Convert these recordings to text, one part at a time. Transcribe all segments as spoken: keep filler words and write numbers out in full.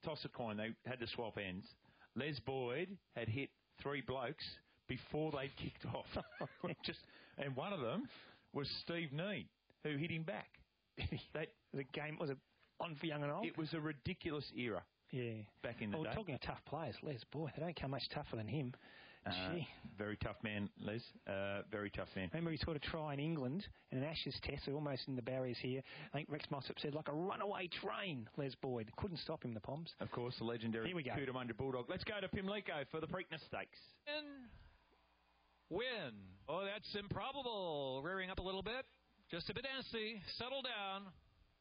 toss a coin. They had to swap ends. Les Boyd had hit three blokes before they kicked off. Just and one of them was Steve Need, who hit him back. that, the game was on for young and old. It was a ridiculous era. Yeah. Back in the well, day. We're talking of tough players. Les Boyd, they don't come much tougher than him. Uh, Gee. Very tough man, Les. Uh, very tough man. Remember he scored a try in England in an Ashes test, so almost in the barriers here. I think Rex Mossop said, like a runaway train, Les Boyd. Couldn't stop him, the Poms. Of course, the legendary Cootamundra Bulldog. Let's go to Pimlico for the Preakness Stakes. And win. Oh, that's improbable. Rearing up a little bit. Just a bit antsy. Settle down.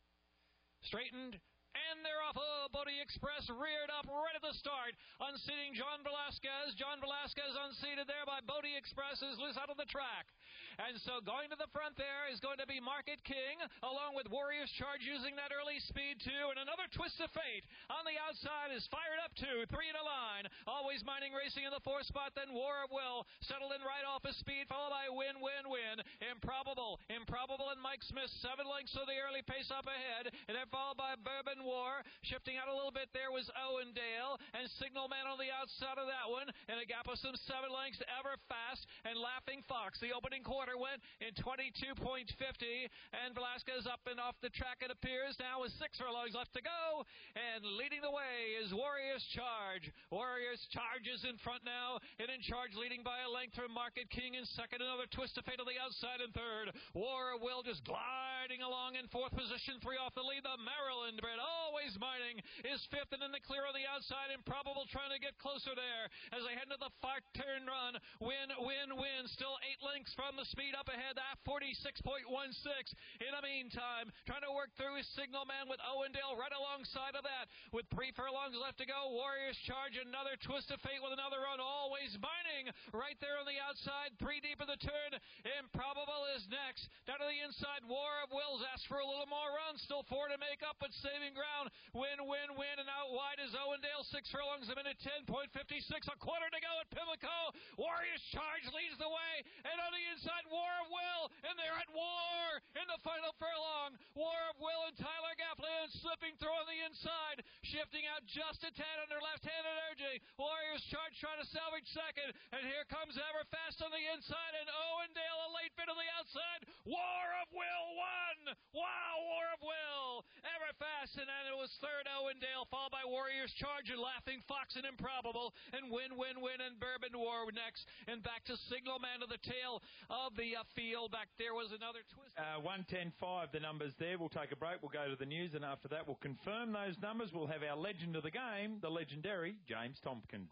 Straightened. And they're off. Oh, Bodie Express reared up right at the start, unseating John Velasquez. John Velasquez unseated there by Bodie Express, is loose out of the track. And so going to the front there is going to be Market King, along with Warrior's Charge using that early speed too. And another Twist of Fate on the outside is fired up to three in a line. Always Mining racing in the fourth spot, then War of Will settled in right off his speed, followed by Win, Win, Win. Improbable, Improbable and Mike Smith, seven lengths of the early pace up ahead, and then followed by Bourbon War. Shifting out a little bit there was Owendale, and Signal Man on the outside of that one, and a gap of some seven lengths, Ever Fast, and Laughing Fox. The opening quarter went in twenty-two point five zero, and Velasquez up and off the track, it appears, now with six furlongs left to go, and leading the way is Warrior's Charge. Warrior's Charge is in front now, and in charge leading by a length from Market King in second, another Twist of Fate on the outside in third. War of Will just gliding along in fourth position, three off the lead, the Maryland bred, always Mining is fifth, and in the clear on the outside, Improbable trying to get closer there as they head into the far turn run. Win, Win, Win, still eight lengths from the speed up ahead, that forty-six point one six. In the meantime, trying to work through his Signal Man with Owendale right alongside of that, with three furlongs left to go. Warrior's Charge, another Twist of Fate with another run, always Mining right there on the outside, three deep in the turn. Improbable is next. Down to the inside, War of Wills asks for a little more run, still four to make up, but saving ground. Win, Win, Win, and out wide is Owendale. Six furlongs a minute, ten point five six. A quarter to go at Pimlico. Warrior's Charge leads the way, and on the inside, War of Will, and they're at war in the final furlong. War of Will and Tyler Gafflin slipping through on the inside, shifting out just a tad under left-hand energy. Warrior's Charge trying to salvage second, and here comes Ever Fast on the inside, and Owendale a late bit on the outside. War of Will won. Wow, War of Will. Ever Fast, and then it was third Owendale, followed by Warrior's Charge and Laughing Fox and Improbable, and Win, Win, Win, and Bourbon War next, and back to Signal Man to the tail of the uh, field. Back there was another twist. Uh, one ten five, the numbers there. We'll take a break. We'll go to the news, and after that, we'll confirm those numbers. We'll have our legend of the game, the legendary James Tompkins.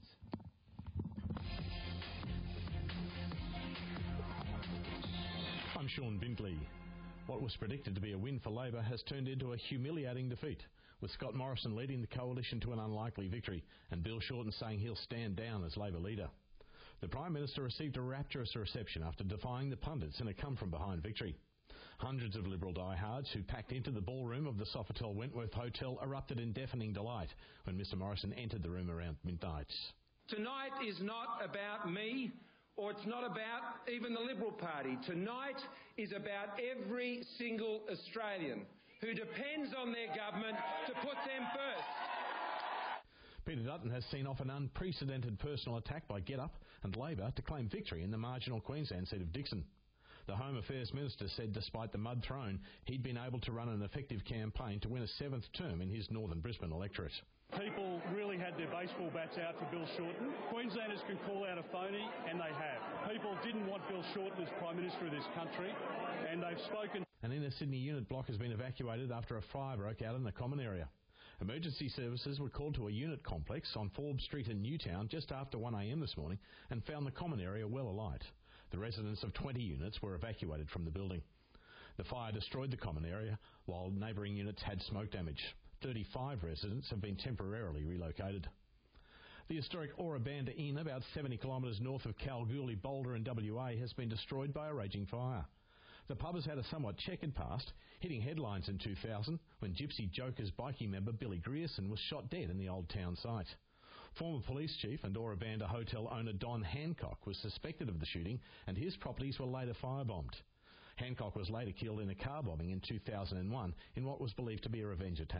I'm Sean Bindley. What was predicted to be a win for Labor has turned into a humiliating defeat, with Scott Morrison leading the coalition to an unlikely victory and Bill Shorten saying he'll stand down as Labor leader. The Prime Minister received a rapturous reception after defying the pundits in a come-from-behind victory. Hundreds of Liberal diehards who packed into the ballroom of the Sofitel Wentworth Hotel erupted in deafening delight when Mister Morrison entered the room around midnight. Tonight is not about me, or it's not about even the Liberal Party. Tonight is about every single Australian who depends on their government to put them first. Peter Dutton has seen off an unprecedented personal attack by GetUp and Labor to claim victory in the marginal Queensland seat of Dixon. The Home Affairs Minister said despite the mud thrown, he'd been able to run an effective campaign to win a seventh term in his northern Brisbane electorate. People really had their baseball bats out for Bill Shorten. Queenslanders can call out a phony, and they have. People didn't want Bill Shorten as Prime Minister of this country, and they've spoken. An inner Sydney unit block has been evacuated after a fire broke out in the common area. Emergency services were called to a unit complex on Forbes Street in Newtown just after one a m this morning and found the common area well alight. The residents of twenty units were evacuated from the building. The fire destroyed the common area, while neighbouring units had smoke damage. thirty-five residents have been temporarily relocated. The historic Ora Banda Inn, about seventy kilometres north of Kalgoorlie, Boulder in W A, has been destroyed by a raging fire. The pub has had a somewhat checkered past, hitting headlines in two thousand when Gypsy Jokers bikie member Billy Grierson was shot dead in the old town site. Former police chief and Ora Banda hotel owner Don Hancock was suspected of the shooting, and his properties were later firebombed. Hancock was later killed in a car bombing in two thousand one in what was believed to be a revenge attack.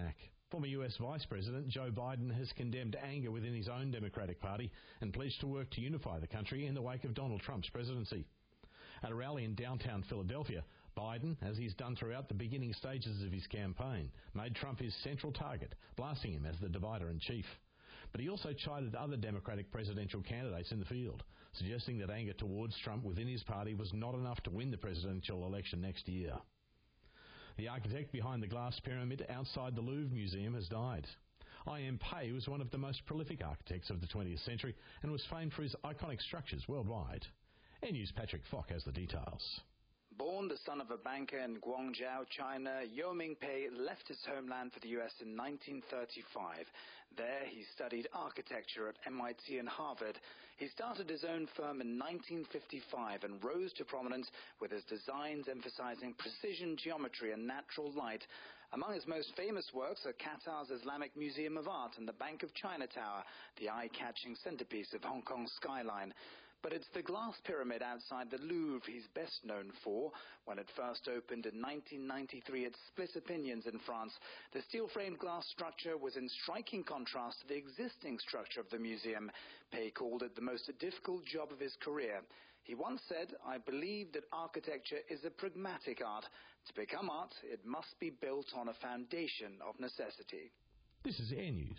Former U S Vice President Joe Biden has condemned anger within his own Democratic Party and pledged to work to unify the country in the wake of Donald Trump's presidency. At a rally in downtown Philadelphia, Biden, as he's done throughout the beginning stages of his campaign, made Trump his central target, blasting him as the divider-in-chief. But he also chided other Democratic presidential candidates in the field, suggesting that anger towards Trump within his party was not enough to win the presidential election next year. The architect behind the glass pyramid outside the Louvre Museum has died. I M Pei was one of the most prolific architects of the twentieth century and was famed for his iconic structures worldwide. N News' Patrick Fock has the details. Born the son of a banker in Guangzhou, China, Yeo Ming-pei left his homeland for the U S in nineteen thirty-five. There he studied architecture at M I T and Harvard. He started his own firm in nineteen fifty-five and rose to prominence with his designs emphasizing precision geometry and natural light. Among his most famous works are Qatar's Islamic Museum of Art and the Bank of China Tower, the eye-catching centerpiece of Hong Kong's skyline. But it's the glass pyramid outside the Louvre he's best known for. When it first opened in nineteen ninety-three, it split opinions in France. The steel-framed glass structure was in striking contrast to the existing structure of the museum. Pei called it the most difficult job of his career. He once said, "I believe that architecture is a pragmatic art. To become art, it must be built on a foundation of necessity." This is Air News.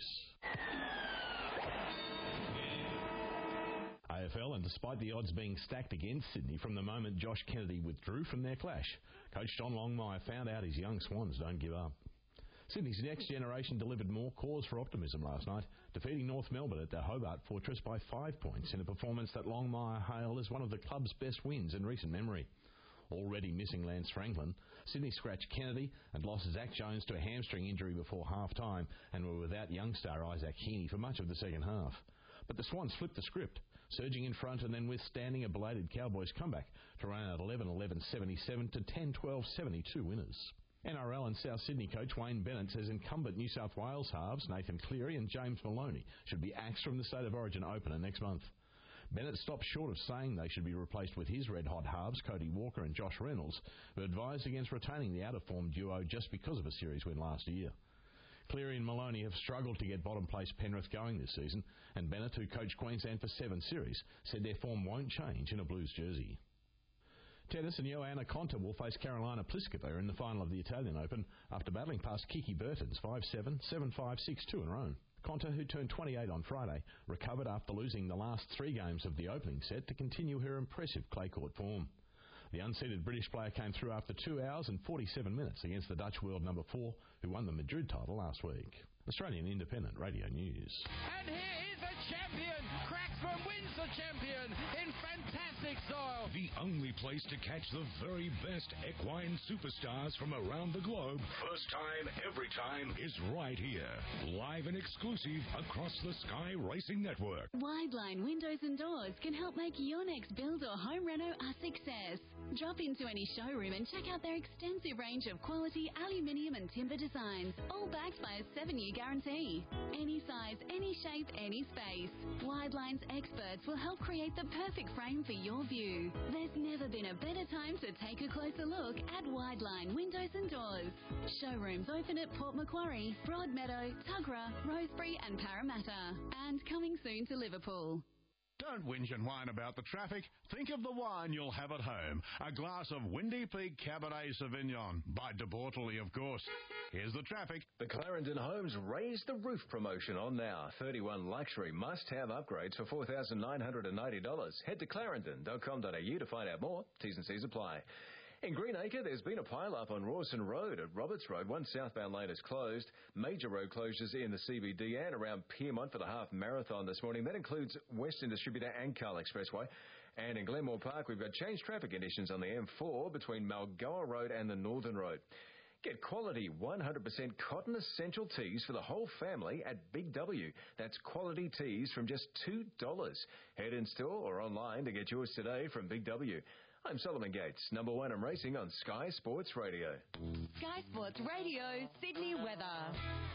A F L, and despite the odds being stacked against Sydney from the moment Josh Kennedy withdrew from their clash, coach John Longmire found out his young Swans don't give up. Sydney's next generation delivered more cause for optimism last night, defeating North Melbourne at their Hobart Fortress by five points in a performance that Longmire hailed as one of the club's best wins in recent memory. Already missing Lance Franklin, Sydney scratched Kennedy and lost Zach Jones to a hamstring injury before half-time and were without young star Isaac Heaney for much of the second half. But the Swans flipped the script, surging in front and then withstanding a belated Cowboys comeback to run out eleven eleven seventy-seven to ten twelve seventy-two winners. N R L and South Sydney coach Wayne Bennett says incumbent New South Wales halves Nathan Cleary and James Maloney should be axed from the State of Origin opener next month. Bennett stopped short of saying they should be replaced with his red-hot halves, Cody Walker and Josh Reynolds, who advised against retaining the out-of-form duo just because of a series win last year. Cleary and Maloney have struggled to get bottom-place Penrith going this season, and Bennett, who coached Queensland for seven series, said their form won't change in a Blues jersey. Tennis, and Joanna Konta will face Carolina Pliskova in the final of the Italian Open after battling past Kiki Bertens five seven, seven five, six two in Rome. Konta, who turned twenty-eight on Friday, recovered after losing the last three games of the opening set to continue her impressive clay court form. The unseeded British player came through after two hours and forty-seven minutes against the Dutch world number four, who won the Madrid title last week. Australian Independent Radio News. And here is the champion. Cracksman wins the champion in fantastic style. The only place to catch the very best equine superstars from around the globe, first time, every time, is right here. Live and exclusive across the Sky Racing Network. Wideline Windows and Doors can help make your next build or home reno a success. Drop into any showroom and check out their extensive range of quality aluminium and timber designs, all backed by a seven-year guarantee. Any size, any shape, any space. Wideline's experts will help create the perfect frame for your view. There's never been a better time to take a closer look at Wideline Windows and Doors. Showrooms open at Port Macquarie, Broadmeadow, Tuggerah, Rosebery and Parramatta. And coming soon to Liverpool. Don't whinge and whine about the traffic. Think of the wine you'll have at home. A glass of Windy Peak Cabernet Sauvignon. By De Bortoli, of course. Here's the traffic. The Clarendon Homes Raise the Roof promotion on now. thirty-one luxury must-have upgrades for four thousand nine hundred ninety dollars. Head to clarendon dot com dot a u to find out more. T's and C's apply. In Greenacre, there's been a pile-up on Rawson Road at Roberts Road. One southbound lane is closed. Major road closures in the C B D and around Piermont for the half marathon this morning. That includes Western Distributor and Carl Expressway. And in Glenmore Park, we've got changed traffic conditions on the M four between Malgoa Road and the Northern Road. Get quality one hundred percent cotton essential tees for the whole family at Big W. That's quality tees from just two dollars. Head in store or online to get yours today from Big W. I'm Solomon Gates, number one in racing on Sky Sports Radio. Sky Sports Radio, Sydney weather.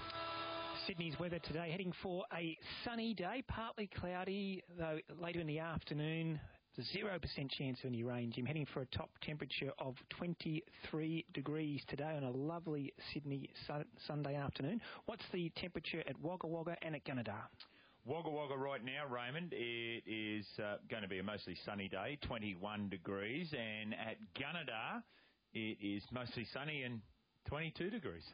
Sydney's weather today, heading for a sunny day, partly cloudy, though later in the afternoon, There's a zero percent chance of any rain, Jim. Heading for a top temperature of twenty-three degrees today on a lovely Sydney sun- Sunday afternoon. What's the temperature at Wagga Wagga and at Gunnedah? Wagga Wagga right now, Raymond, it is uh, going to be a mostly sunny day, twenty-one degrees. And at Gunnedah, it is mostly sunny and twenty-two degrees.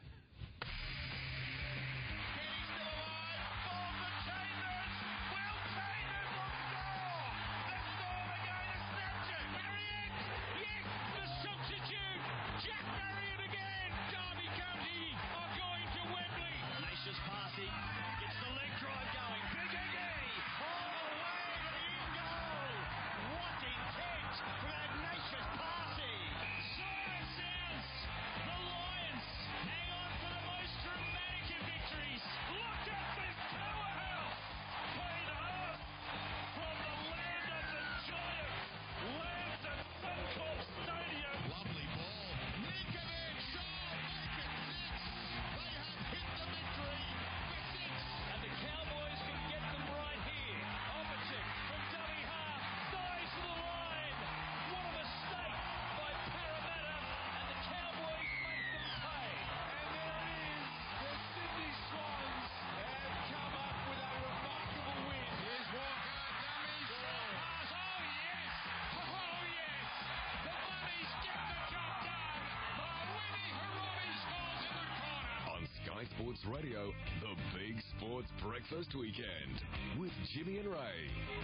Sports Radio, the Big Sports Breakfast Weekend with Jimmy and Ray.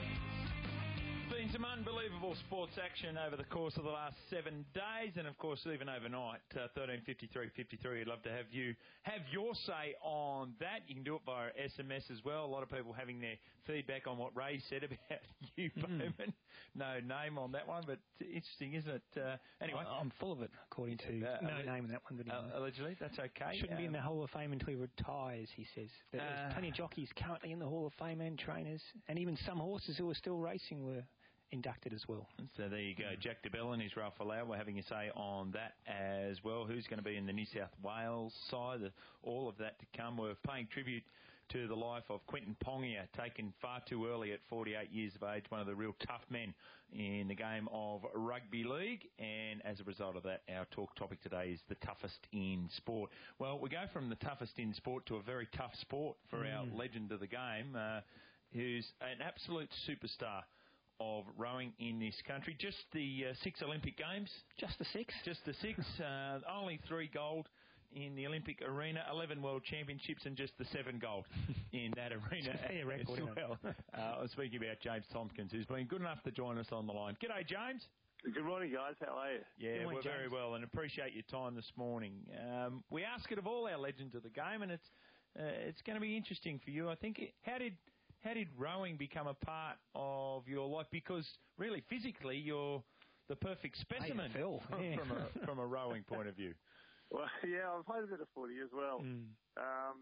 Been some unbelievable sports action over the course of the last seven days, and of course even overnight. Uh, thirteen fifty-three fifty-three. I'd love to have you have your say on that. You can do it via S M S as well. A lot of people having their feedback on what Ray said about you, Bowman. Mm. No name on that one, but interesting, isn't it? Uh, anyway, I'm full of it, according to uh, no alleg- name on that one. But uh, allegedly, that's okay. Shouldn't um, be in the Hall of Fame until he retires, he says. But uh, there's plenty of jockeys currently in the Hall of Fame and trainers, and even some horses who are still racing were inducted as well. So there you go. Jack DeBell and his Ralph Falau. We're having a say on that as well. Who's going to be in the New South Wales side? All of that to come. We're paying tribute to the life of Quentin Pongia, taken far too early at forty-eight years of age, one of the real tough men in the game of rugby league. And as a result of that, our talk topic today is the toughest in sport. Well, we go from the toughest in sport to a very tough sport for mm. our legend of the game, uh, who's an absolute superstar of rowing in this country. Just the uh, six Olympic Games. Just the six? Just the six. uh, only three gold in the Olympic arena, eleven World Championships, and just the seven gold in that arena as record, well. uh, I'm speaking about James Tompkins, who's been good enough to join us on the line. G'day, James. Good morning, guys. How are you? Yeah, morning, we're James. very well, and appreciate your time this morning. Um, we ask it of all our legends of the game, and it's uh, it's going to be interesting for you. I think. It, how did How did rowing become a part of your life? Because really, physically, you're the perfect specimen Phil, yeah. from a from a rowing point of view. Well, yeah, I've played a bit of footy as well. Mm. Um,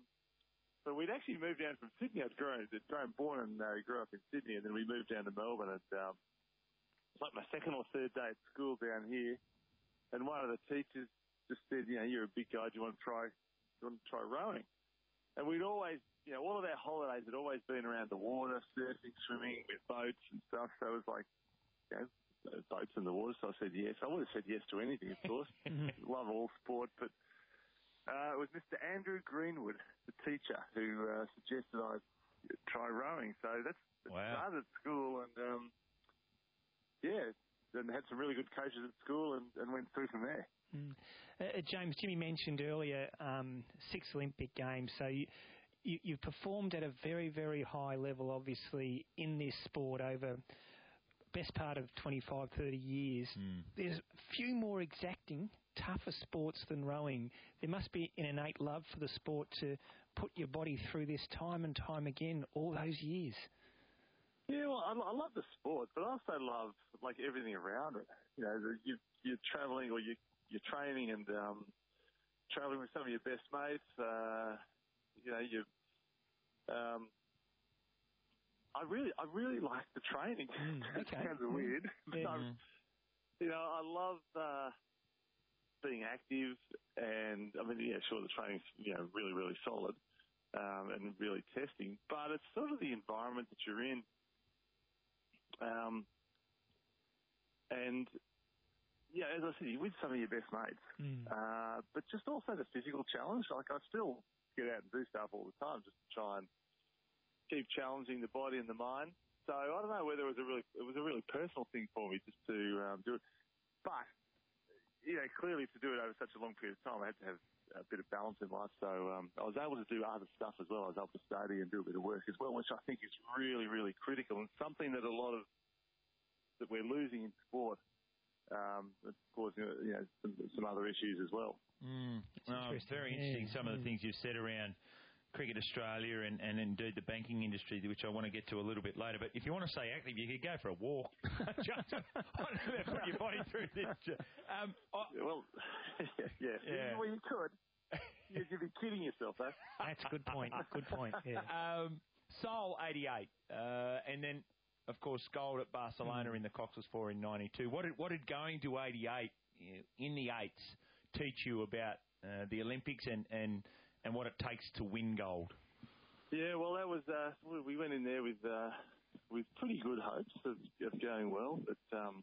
so we'd actually moved down from Sydney. I'd grown, I'd grown born and uh, grew up in Sydney, and then we moved down to Melbourne. And um, it's like my second or third day at school down here, and one of the teachers just said, "You know, you're a big guy. Do you want to try? Do you want to try rowing?" And we'd always, you know, all of our holidays had always been around the water, surfing, swimming with boats and stuff. So it was like, you know, boats in the water. So I said yes. I would have said yes to anything, of course. Love all sport. But uh, it was Mister Andrew Greenwood, the teacher, who uh, suggested I try rowing. So that's wow. started at school and, um, yeah, and had some really good coaches at school and, and went through from there. Mm. Uh, James, Jimmy mentioned earlier um, six Olympic Games. So you, you, you performed at a very, very high level, obviously, in this sport over best part of twenty-five, thirty years. Mm. There's few more exacting, tougher sports than rowing. There must be an innate love for the sport to put your body through this time and time again all those years. Yeah, well, I, I love the sport, but I also love, like, everything around it. You know, the, you, you're travelling or you, you're training and um, travelling with some of your best mates. Uh, you know, you... Um, I really, I really like the training. Mm, okay. It sounds weird, but yeah. I'm, you know, I love uh, being active, and I mean, yeah, sure, the training's you know really, really solid um, and really testing, but it's sort of the environment that you're in. Um, and yeah, as I said, you're with some of your best mates, mm. uh, but just also the physical challenge. Like I still get out and do stuff all the time just to try and keep challenging the body and the mind. So I don't know whether it was a really it was a really personal thing for me just to um, do it, but you know, clearly to do it over such a long period of time, I had to have a bit of balance in life. So um, I was able to do other stuff as well. I was able to study and do a bit of work as well, which I think is really, really critical and something that a lot of that we're losing in sport. Um, it's causing you know some, some other issues as well. Mm. Oh, it's very interesting. Yeah. Some of the mm. things you've said around Cricket Australia and, and indeed the banking industry, which I want to get to a little bit later. But if you want to stay active, you could go for a walk. Just, I don't know, put your body through this. Um, I, well, yeah, yeah. Well, you could. You'd be kidding yourself, though. That's a good point. Good point. Yeah. Um, Seoul eighty-eight, uh, and then. Of course, gold at Barcelona mm. in the Cox's Four in ninety-two. What did, what did going to eighty-eight in the eights teach you about uh, the Olympics and, and, and what it takes to win gold? Yeah, well, that was uh, we went in there with uh, with pretty good hopes of, of going well, but um,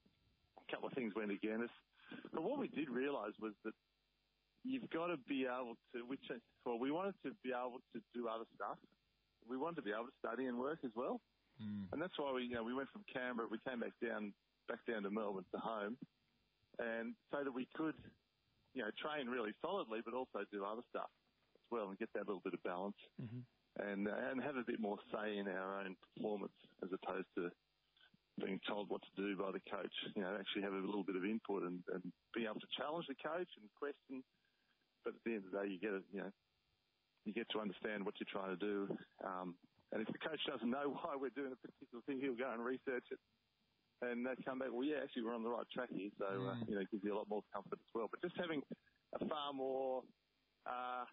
a couple of things went against us. But what we did realise was that you've got to be able to, which well, we wanted to be able to do other stuff. We wanted to be able to study and work as well. Mm. And that's why we, you know, we went from Canberra, we came back down, back down to Melbourne to home, and so that we could, you know, train really solidly, but also do other stuff as well and get that little bit of balance mm-hmm. and and have a bit more say in our own performance as opposed to being told what to do by the coach. You know, actually have a little bit of input and, and be able to challenge the coach and question. But at the end of the day, you get a, you know, you get to understand what you're trying to do. Um, And if the coach doesn't know why we're doing a particular thing, he'll go and research it and uh, come back, well, yeah, actually, we're on the right track here. So, uh, mm. you know, it gives you a lot more comfort as well. But just having a far more, uh,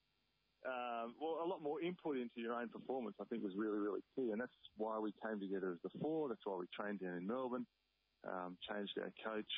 uh, well, a lot more input into your own performance, I think, was really, really key. And that's why we came together as the four. That's why we trained down in Melbourne, um, changed our coach.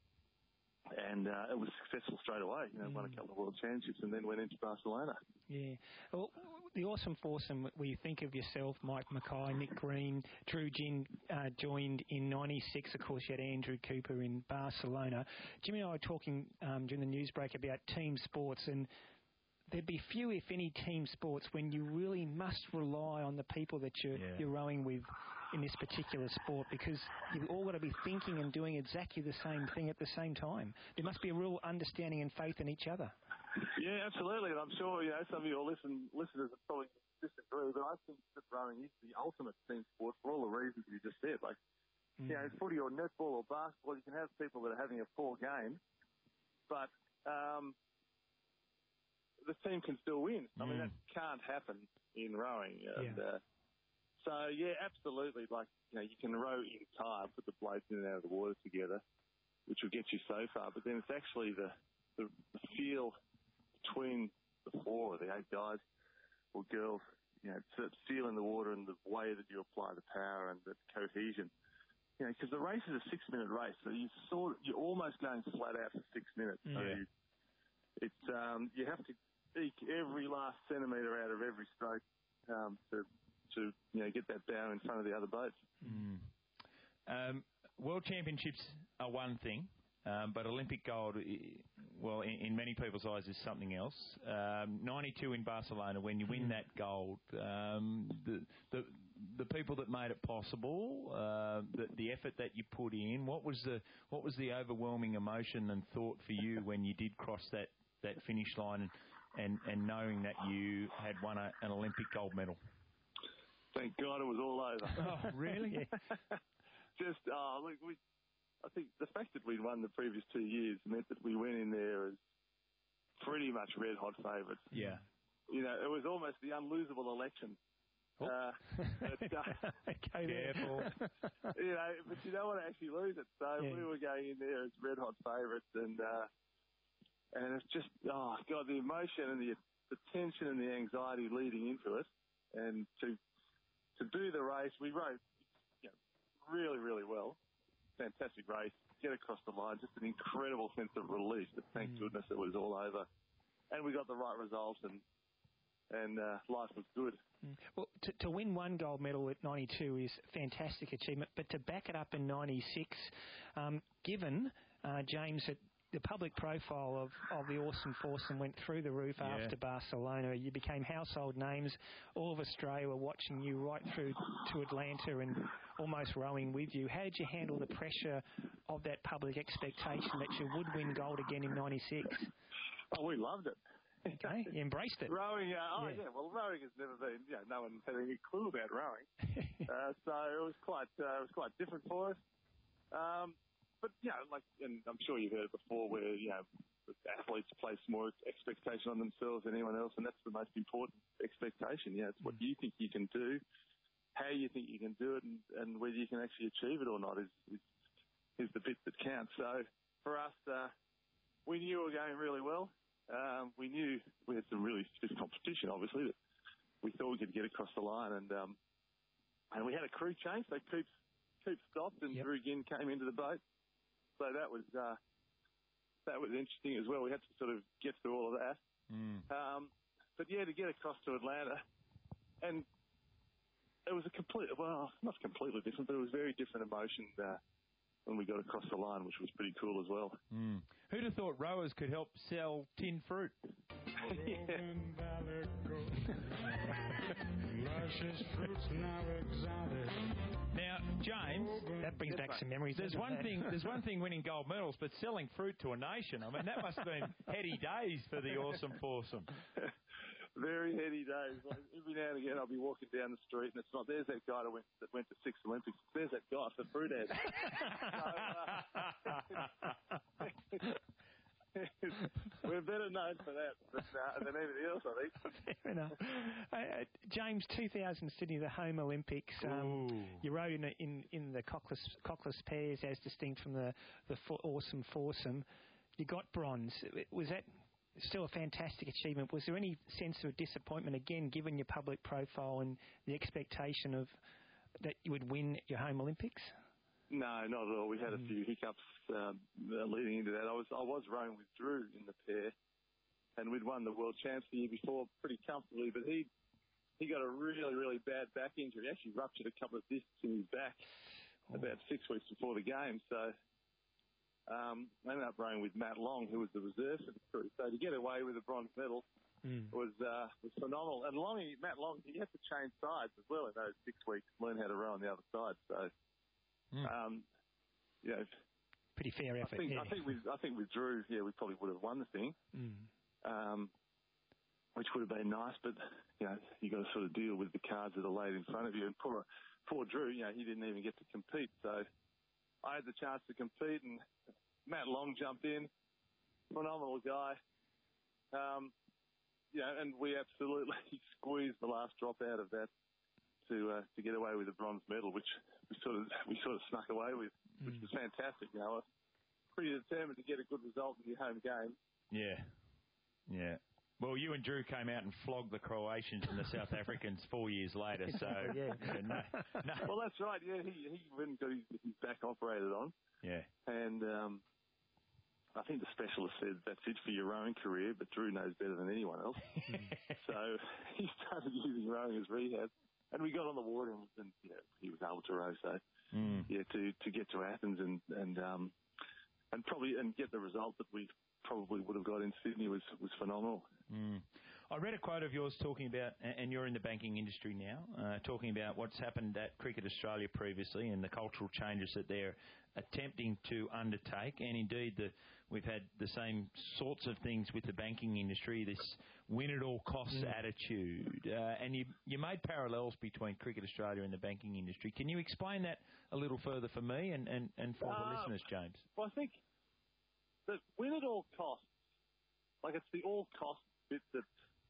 And uh, it was successful straight away. You know, mm. won a couple of world championships and then went into Barcelona. Yeah. Well, the awesome foursome, where you think of yourself, Mike Mackay, Nick Green, Drew Ginn uh, joined in ninety-six. Of course, you had Andrew Cooper in Barcelona. Jimmy and I were talking um, during the news break about team sports, and there'd be few, if any, team sports when you really must rely on the people that you're, yeah. you're rowing with in this particular sport, because you've all got to be thinking and doing exactly the same thing at the same time. There must be a real understanding and faith in each other. Yeah, absolutely. And I'm sure, you know, some of your listen, listeners are probably disagree, but I think that rowing is the ultimate team sport for all the reasons you just said. Like, mm. you know, footy or netball or basketball, you can have people that are having a poor game, but um, the team can still win. I mean, mm. that can't happen in rowing. And, yeah. uh, so, yeah, absolutely. Like, you know, you can row in time, put the blades in and out of the water together, which will get you so far, but then it's actually the, the, the feel between the four or the eight guys or girls, you know, to feel in the water and the way that you apply the power and the cohesion. You know, because the race is a six-minute race, so you sort of, you're almost going flat out for six minutes. So yeah. you, it's um, you have to eke every last centimetre out of every stroke um, to to you know get that bow in front of the other boats. Mm. Um, World Championships are one thing. Um, but Olympic gold, well, in, in many people's eyes, is something else. Um, ninety-two in Barcelona, when you win that gold, um, the, the the people that made it possible, uh, the, the effort that you put in, what was the what was the overwhelming emotion and thought for you when you did cross that, that finish line and, and knowing that you had won a, an Olympic gold medal? Thank God it was all over. Oh, really? Just, oh, look, we... I think the fact that we'd won the previous two years meant that we went in there as pretty much red-hot favourites. Yeah. You know, it was almost the unlosable election. Oh. Uh, but, uh, Careful. You know, but you don't want to actually lose it. So yeah. we were going in there as red-hot favourites, and uh, and it's just, oh, God, the emotion and the, the tension and the anxiety leading into it. And to to do the race, we rode you know, really, really well. Fantastic race, get across the line, just an incredible sense of relief that thank mm. goodness it was all over. And we got the right result, and and uh, life was good. Well, to, to win one gold medal at ninety-two is a fantastic achievement, but to back it up in ninety-six, um, given, uh, James, that the public profile of, of the Awesome Foursome went through the roof yeah. after Barcelona. You became household names. All of Australia were watching you right through to Atlanta and almost rowing with you. How did you handle the pressure of that public expectation that you would win gold again in ninety-six? Oh, we loved it. Okay, you embraced it. Rowing, uh, oh yeah. yeah, well, rowing has never been, you know, no one had any clue about rowing. uh, so it was quite, uh, it was quite different for us. Um, But, you know, like, and I'm sure you've heard it before where, you know, athletes place more expectation on themselves than anyone else, and that's the most important expectation. You know, it's what you think you can do, how you think you can do it, and, and whether you can actually achieve it or not is, is, is the bit that counts. So for us, uh, we knew we were going really well. Um, we knew we had some really stiff competition, obviously, that we thought we could get across the line. And um, and we had a crew change, so Coop, Coop stopped and yep. Drew Ginn came into the boat. So that was uh, that was interesting as well. We had to sort of get through all of that. Mm. Um, but yeah, to get across to Atlanta, and it was a complete, well, not completely different, but it was very different emotion uh, when we got across the line, which was pretty cool as well. Mm. Who'd have thought rowers could help sell tin fruit? Now, James, that brings back some memories. There's one thing. There's one thing winning gold medals, but selling fruit to a nation. I mean, that must have been heady days for the Awesome Foursome. Very heady days. Like every now and again, I'll be walking down the street, and it's not. There's that guy that went that went to six Olympics. There's that guy for fruit ads. We're better known for that than, uh, than anything else, I think. Fair enough. Uh, uh, James, two thousand Sydney, the home Olympics. Um, you rode in, in in the cockless, cockless pairs as distinct from the, the fo- Awesome Foursome. You got bronze. Was that still a fantastic achievement? Was there any sense of disappointment, again, given your public profile and the expectation of that you would win your home Olympics? No, not at all. We had a few hiccups um, leading into that. I was I was rowing with Drew in the pair, and we'd won the world champs the year before pretty comfortably, but he he got a really, really bad back injury. He actually ruptured a couple of discs in his back oh. about six weeks before the game. So um, I ended up rowing with Matt Long, who was the reserve for the crew. So to get away with a bronze medal mm. was uh, was phenomenal. And Long, Matt Long, he had to change sides as well in those six weeks, learn how to row on the other side. So Mm. Um, you know, pretty fair effort. I think, yeah. I think with I think with Drew, yeah, we probably would have won the thing, mm. um, which would have been nice. But you know, you got to sort of deal with the cards that are laid in front of you. And poor poor Drew, you know, he didn't even get to compete. So I had the chance to compete, and Matt Long jumped in, phenomenal guy. Um, you know, and we absolutely squeezed the last drop out of that to uh, to get away with a bronze medal, which we sort of we sort of snuck away with, which mm. was fantastic. You know, I was pretty determined to get a good result in your home game. Yeah, yeah. Well, you and Drew came out and flogged the Croatians and the South Africans four years later. So yeah, no, no. Well, that's right. Yeah, he he went and got his, his back operated on. Yeah, and um, I think the specialist said that's it for your rowing career, but Drew knows better than anyone else. So he started using rowing as rehab. And we got on the water, and, and you know, he was able to row. So, mm. yeah, to, to get to Athens and and um, and probably and get the result that we probably would have got in Sydney was was phenomenal. Mm. I read a quote of yours talking about, and you're in the banking industry now, uh, talking about what's happened at Cricket Australia previously and the cultural changes that they're attempting to undertake. And indeed, the, we've had the same sorts of things with the banking industry, this win-at-all-costs mm. attitude. Uh, and you, you made parallels between Cricket Australia and the banking industry. Can you explain that a little further for me and, and, and for uh, the listeners, James? Well, I think that win-at-all-costs, like it's the all-costs bit that's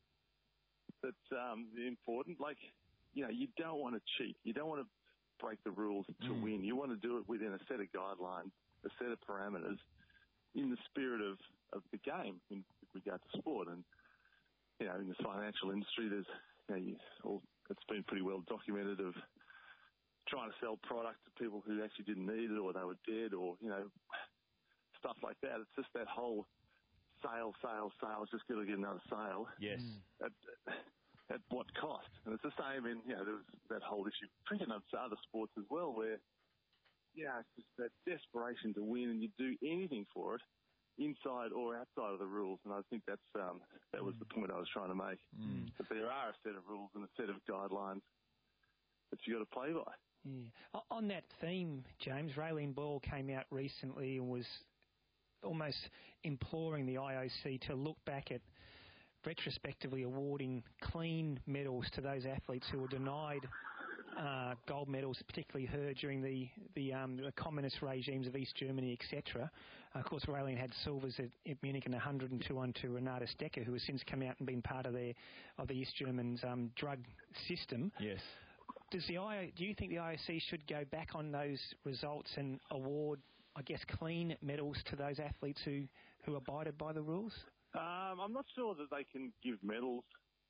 that's um, important. Like, you know, you don't want to cheat. You don't want to break the rules to mm. win. You want to do it within a set of guidelines, a set of parameters, in the spirit of, of the game in regard to sport. And, you know, in the financial industry, there's, you know, you, all, it's been pretty well documented of trying to sell product to people who actually didn't need it or they were dead or, you know, stuff like that. It's just that whole sale, sale, sale, just got to get another sale. Yes. It, at what cost? And it's the same in, you know, there was that whole issue of cricket and other sports as well, where, yeah, it's just that desperation to win, and you do anything for it, inside or outside of the rules. And I think that's um, that was the point I was trying to make. Mm. That there are a set of rules and a set of guidelines that you got to play by. Yeah. On that theme, James, Raylene Ball came out recently and was almost imploring the I O C to look back at retrospectively awarding clean medals to those athletes who were denied uh, gold medals, particularly her during the the, um, the communist regimes of East Germany, et cetera. Uh, of course, Raylene had silvers at, at Munich and one hundred and two on to Renata Stecker, who has since come out and been part of their of the East Germans' um, drug system. Yes. Does the I O, do you think the I O C should go back on those results and award, I guess, clean medals to those athletes who, who abided by the rules? Um, I'm not sure that they can give medals,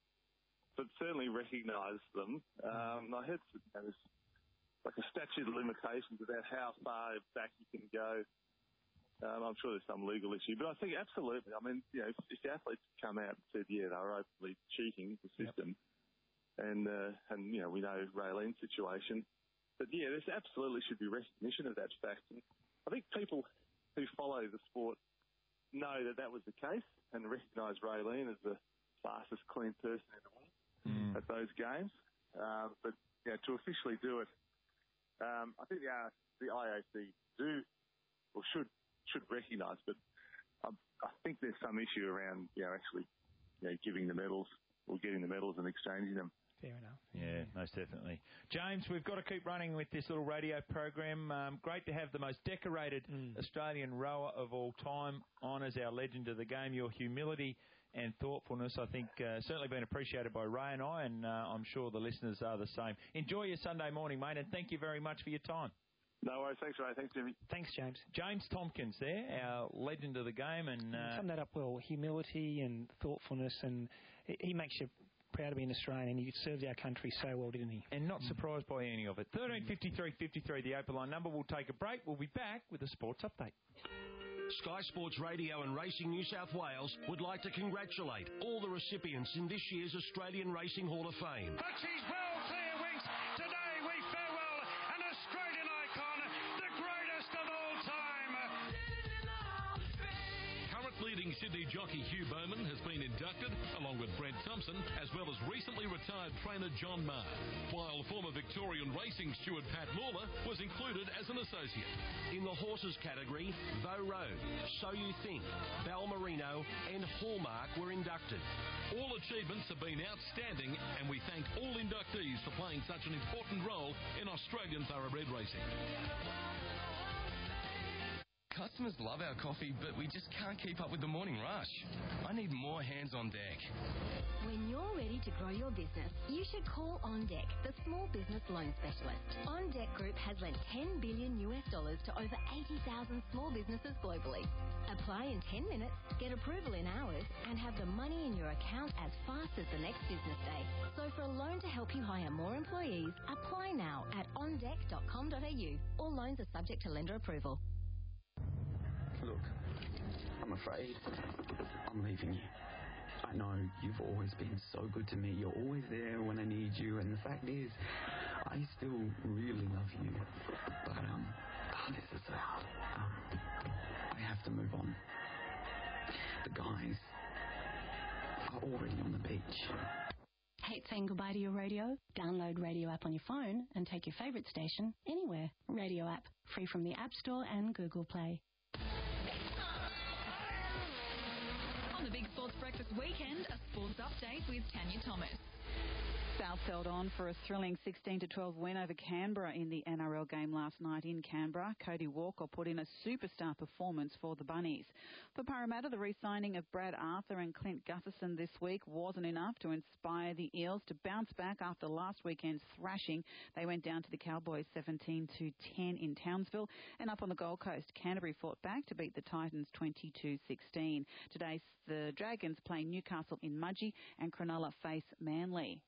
but certainly recognise them. Um, I heard there's like a statute of limitations about how far back you can go. Um, I'm sure there's some legal issue, but I think absolutely. I mean, you know, if, if the athletes come out and said, yeah, they were openly cheating the system, yep. and uh, and you know, we know Raylene's situation, but yeah, there's absolutely should be recognition of that fact. And I think people who follow the sport know that that was the case and recognise Raylene as the fastest clean person in the world mm. at those games. Um, but you know, to officially do it, um, I think the, uh, the I O C do or should should recognise, but um, I think there's some issue around you know actually you know, giving the medals or getting the medals and exchanging them. Fair enough. Yeah, most definitely. James, we've got to keep running with this little radio program. Um, great to have the most decorated mm. Australian rower of all time on as our legend of the game. Your humility and thoughtfulness, I think, uh, certainly been appreciated by Ray and I, and uh, I'm sure the listeners are the same. Enjoy your Sunday morning, mate, and thank you very much for your time. No worries. Thanks, Ray. Thanks, Jimmy. Thanks, James. James Tompkins there, our legend of the game. and uh, Sum that up well. Humility and thoughtfulness, and he makes you proud to be an Australian. He served our country so well, didn't he? And not surprised by any of it. thirteen fifty-three fifty-three, the open line number. We'll take a break. We'll be back with a sports update. Sky Sports Radio and Racing New South Wales would like to congratulate all the recipients in this year's Australian Racing Hall of Fame. Hutchie's well clear wings. Today we farewell an Australian icon, the greatest of all time. Current leading Sydney jockey Hugh Bowman has been inducted, along with Brent Thompson, as well as recently retired trainer John Marr, while former Victorian racing steward Pat Lawler was included as an associate. In the horses category, Bow Road, So You Think, Balmerino and Hallmark were inducted. All achievements have been outstanding, and we thank all inductees for playing such an important role in Australian thoroughbred racing. Customers love our coffee, but we just can't keep up with the morning rush. I need more hands on deck. When you're ready to grow your business, you should call On Deck, the small business loan specialist. On Deck Group has lent ten billion US dollars to over eighty thousand small businesses globally. Apply in ten minutes, get approval in hours, and have the money in your account as fast as the next business day. So for a loan to help you hire more employees, apply now at on deck dot com dot a u. All loans are subject to lender approval. Look, I'm afraid I'm leaving you. I know you've always been so good to me. You're always there when I need you, and the fact is, I still really love you. But, um, oh, this is so hard. Um, I have to move on. The guys are already on the beach. Hate saying goodbye to your radio? Download Radio App on your phone and take your favourite station anywhere. Radio App, free from the App Store and Google Play. On the Big Sports Breakfast weekend, a sports update with Tanya Thomas. South held on for a thrilling sixteen to twelve win over Canberra in the N R L game last night in Canberra. Cody Walker put in a superstar performance for the Bunnies. For Parramatta, the re-signing of Brad Arthur and Clint Gutherson this week wasn't enough to inspire the Eels to bounce back after last weekend's thrashing. They went down to the Cowboys seventeen to ten in Townsville. And up on the Gold Coast, Canterbury fought back to beat the Titans twenty-two sixteen. Today, the Dragons playing Newcastle in Mudgee and Cronulla face Manly.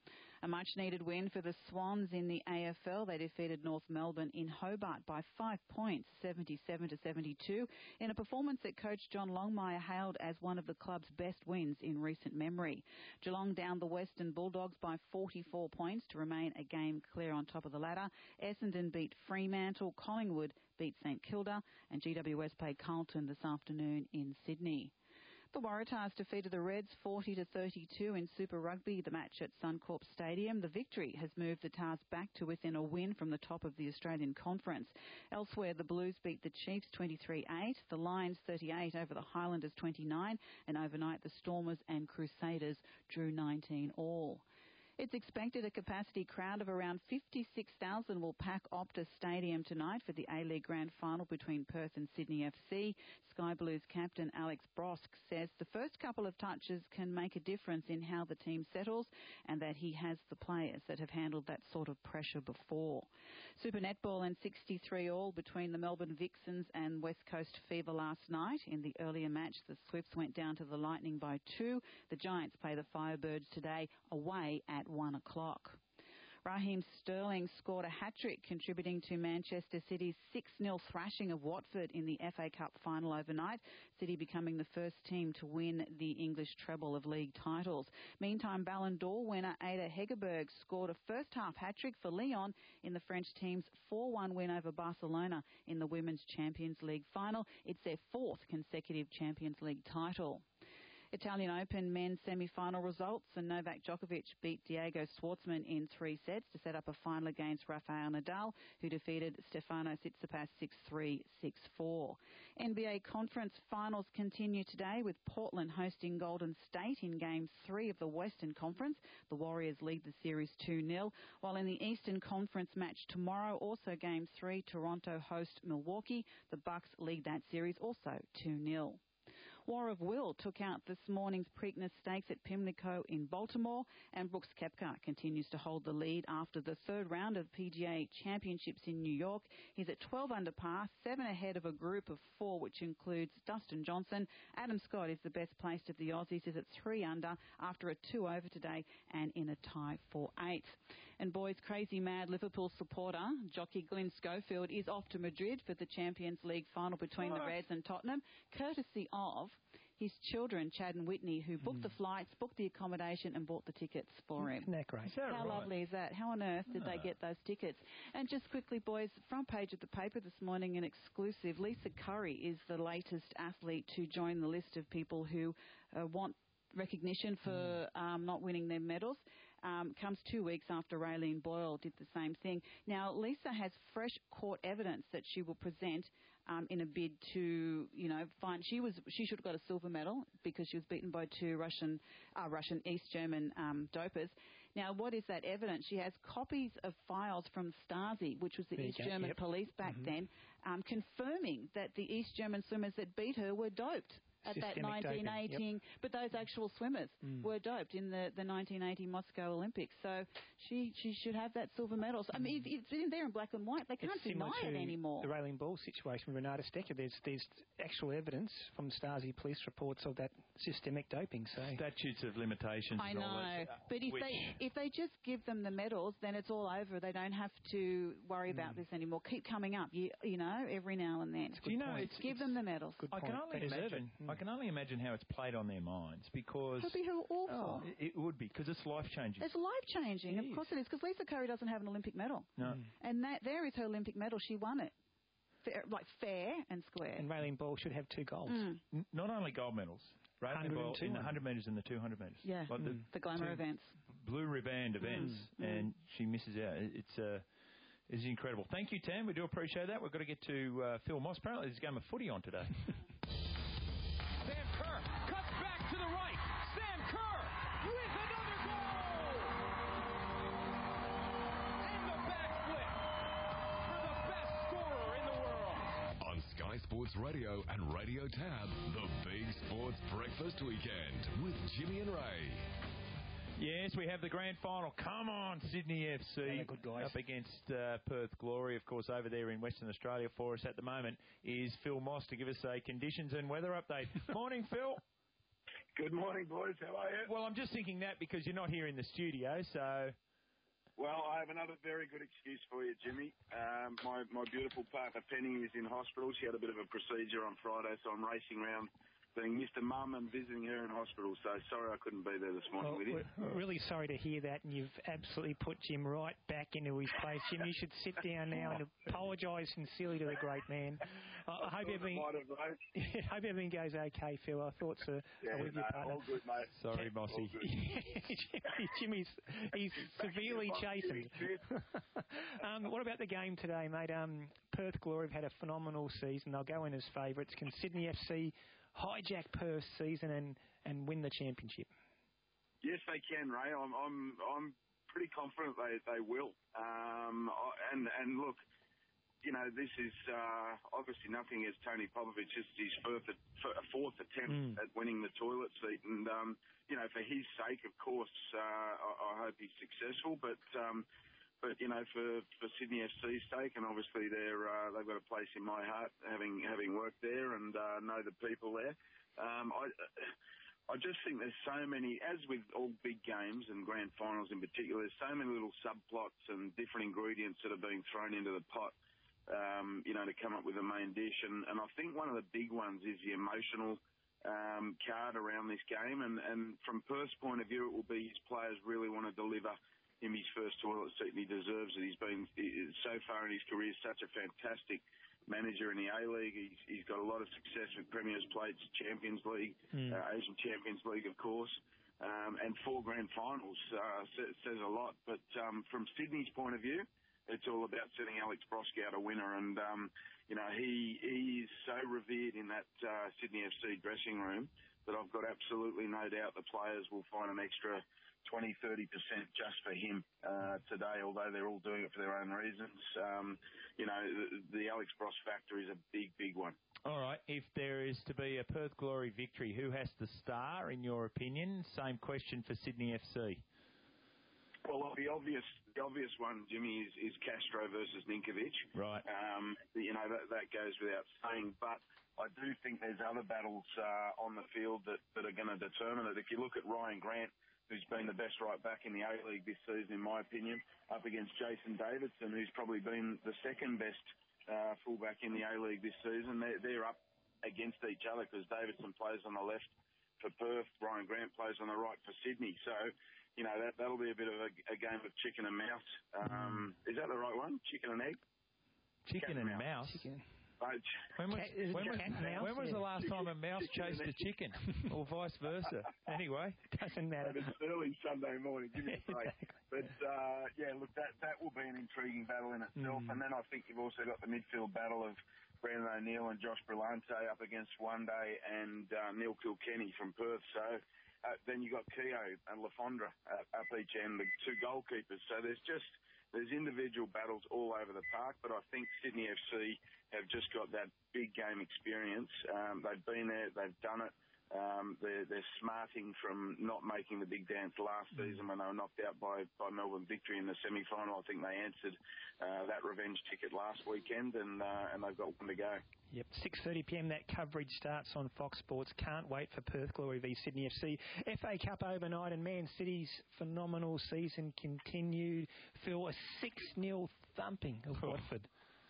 A much-needed win for the Swans in the A F L. They defeated North Melbourne in Hobart by five points, seventy-seven to seventy-two, in a performance that coach John Longmire hailed as one of the club's best wins in recent memory. Geelong downed the Western Bulldogs by forty-four points to remain a game clear on top of the ladder. Essendon beat Fremantle, Collingwood beat St Kilda, and G W S played Carlton this afternoon in Sydney. The Waratahs defeated the Reds forty to thirty-two in Super Rugby, the match at Suncorp Stadium. The victory has moved the Tars back to within a win from the top of the Australian Conference. Elsewhere, the Blues beat the Chiefs twenty-three eight, the Lions thirty-eight over the Highlanders twenty-nine, and overnight the Stormers and Crusaders drew nineteen all. It's expected a capacity crowd of around fifty-six thousand will pack Optus Stadium tonight for the A-League Grand Final between Perth and Sydney F C. Sky Blues captain Alex Brosk says the first couple of touches can make a difference in how the team settles and that he has the players that have handled that sort of pressure before. Super Netball and sixty-three all between the Melbourne Vixens and West Coast Fever last night. In the earlier match, the Swifts went down to the Lightning by two. The Giants play the Firebirds today away at one o'clock. Raheem Sterling scored a hat-trick, contributing to Manchester City's six nil thrashing of Watford in the F A Cup final overnight, City becoming the first team to win the English treble of league titles. Meantime, Ballon d'Or winner Ada Hegerberg scored a first-half hat-trick for Lyon in the French team's four one win over Barcelona in the Women's Champions League final. It's their fourth consecutive Champions League title. Italian Open men's semi-final results, and Novak Djokovic beat Diego Schwartzman in three sets to set up a final against Rafael Nadal, who defeated Stefano Tsitsipas six three, six four. N B A Conference Finals continue today with Portland hosting Golden State in Game three of the Western Conference. The Warriors lead the series two nil, while in the Eastern Conference match tomorrow, also Game three, Toronto host Milwaukee. The Bucks lead that series also two nil. War of Will took out this morning's Preakness Stakes at Pimlico in Baltimore, and Brooks Koepka continues to hold the lead after the third round of P G A Championships in New York. He's at twelve under par, seven ahead of a group of four, which includes Dustin Johnson. Adam Scott is the best placed of the Aussies, is at three under after a two over today and in a tie for eighth. And boys, crazy mad Liverpool supporter jockey Glyn Schofield is off to Madrid for the Champions League final between what? the Reds and Tottenham, courtesy of his children, Chad and Whitney, who booked mm. the flights, booked the accommodation and bought the tickets for him. Isn't that great? Is that How right? lovely is that? How on earth did ah. they get those tickets? And just quickly, boys, front page of the paper this morning, an exclusive. Lisa Curry is the latest athlete to join the list of people who uh, want recognition for mm. um, not winning their medals. Um, comes two weeks after Raylene Boyle did the same thing. Now, Lisa has fresh court evidence that she will present um, in a bid to, you know, find she was she should have got a silver medal because she was beaten by two Russian, uh, Russian East German um, dopers. Now, what is that evidence? She has copies of files from Stasi, which was the there East German yep. police back mm-hmm. then, um, confirming that the East German swimmers that beat her were doped. At that nineteen eighty, yep. but those actual swimmers mm. were doped in the, the nineteen eighty Moscow Olympics. So she she should have that silver medal. So, I mean, it's in there in black and white. They can't it's deny it anymore. The Raylene Ball situation with Renata Stecker. There's there's actual evidence from Stasi police reports of that systemic doping. So statutes of limitations. I and know, all that, but if which... they if they just give them the medals, then it's all over. They don't have to worry mm. about this anymore. Keep coming up, you you know, every now and then. Do you know? It's, give it's, them the medals. I can only imagine. Mm. I can only imagine how it's played on their minds because... It would be awful. Oh, it, it would be, because it's life-changing. It's life-changing. It of course it is, because Lisa Curry doesn't have an Olympic medal. No. And that there is her Olympic medal. She won it. Fair, like fair and square. And Raylene Ball should have two golds. Mm. N- not only gold medals. Raylene Ball in the one hundred metres and the two hundred metres. Yeah, like mm. the, the glamour events. Blue ribband events, mm. and she misses out. It's uh, it's incredible. Thank you, Tam. We do appreciate that. We've got to get to uh, Phil Moss. Apparently there's a game of footy on today. Sam Kerr cuts back to the right. Sam Kerr with another goal! And the backflip for the best scorer in the world. On Sky Sports Radio and Radio Tab, the Big Sports Breakfast Weekend with Jimmy and Ray. Yes, we have the grand final. Come on, Sydney F C. Good guys. Up against uh, Perth Glory. Of course, over there in Western Australia for us at the moment is Phil Moss to give us a conditions and weather update. Morning, Phil. Good morning, boys. How are you? Well, I'm just thinking that because you're not here in the studio, so Well, I have another very good excuse for you, Jimmy. Um, my, my beautiful partner, Penny, is in hospital. She had a bit of a procedure on Friday, so I'm racing around being Mister Mum and visiting her in hospital. So sorry I couldn't be there this morning well, with you. We're really sorry to hear that, and you've absolutely put Jim right back into his place. Jim, you should sit down now and apologise sincerely to the great man. I, I hope everything, hope everything goes okay, Phil. Our thoughts are, yeah, are with no, your partner. all good, mate. Sorry, Mossy. Jimmy's he's severely chastened. um, what about the game today, mate? Um, Perth Glory have had a phenomenal season. They'll go in as favourites. Can Sydney F C hijack Perth's season and, and win the championship? Yes, they can, Ray. I'm I'm I'm pretty confident they they will. Um, and and look, you know, this is uh, obviously nothing against Tony Popovich. It's his fourth fourth attempt mm. at winning the toilet seat, and um, you know, for his sake, of course, uh, I, I hope he's successful. But um, But, you know, for, for Sydney F C's sake, and obviously they're, uh, they've got a place in my heart, having having worked there and uh, know the people there. Um, I I just think there's so many, as with all big games and grand finals in particular, there's so many little subplots and different ingredients that are being thrown into the pot, um, you know, to come up with a main dish. And, and I think one of the big ones is the emotional um, card around this game. And, and from Perth's point of view, it will be his players really want to deliver him his first toilet seat, and he deserves it. He's been, so far in his career, such a fantastic manager in the A-League. He's, he's got a lot of success with Premier's Plates, Champions League, mm. uh, Asian Champions League, of course, um, and four grand finals. Uh, says, says a lot. But um, from Sydney's point of view, it's all about setting Alex Brosk out a winner. And, um, you know, he, he is so revered in that uh, Sydney F C dressing room that I've got absolutely no doubt the players will find an extra twenty, thirty percent just for him uh, today, although they're all doing it for their own reasons. Um, you know, the, the Alex Brosk factor is a big, big one. All right, if there is to be a Perth Glory victory, who has to star, in your opinion? Same question for Sydney F C. Well, the obvious the obvious one, Jimmy, is, is Castro versus Ninkovic. Right. Um, you know, that, that goes without saying, but I do think there's other battles uh, on the field that, that are going to determine it. If you look at Ryan Grant, who's been the best right back in the A-League this season, in my opinion, up against Jason Davidson, who's probably been the second best uh, fullback in the A-League this season. They're, they're up against each other because Davidson plays on the left for Perth, Ryan Grant plays on the right for Sydney. So, you know, that, that'll be a bit of a, a game of chicken and mouse. Um, mm. Is that the right one? Chicken and egg? Chicken Cat and mouse? mouse. Chicken. When was, when was, when was the last time a mouse chased a chicken, or vice versa? Anyway, doesn't matter. It's early Sunday morning. Give me a break. Exactly. But uh, yeah, look, that that will be an intriguing battle in itself. Mm. And then I think you've also got the midfield battle of Brandon O'Neill and Josh Brillante up against One Day and uh, Neil Kilkenny from Perth. So uh, then you got Keogh and LaFondra uh, up each end, the two goalkeepers. So there's just There's individual battles all over the park, but I think Sydney F C have just got that big game experience. Um, they've been there, they've done it. Um, they're, they're smarting from not making the big dance last mm. season when they were knocked out by, by Melbourne Victory in the semi-final. I think they answered uh, that revenge ticket last weekend, and uh, and they've got one to go. Yep, six thirty p m that coverage starts on Fox Sports. Can't wait for Perth Glory v Sydney F C. F A Cup overnight, and Man City's phenomenal season continued. Phil, a six nil thumping of Watford.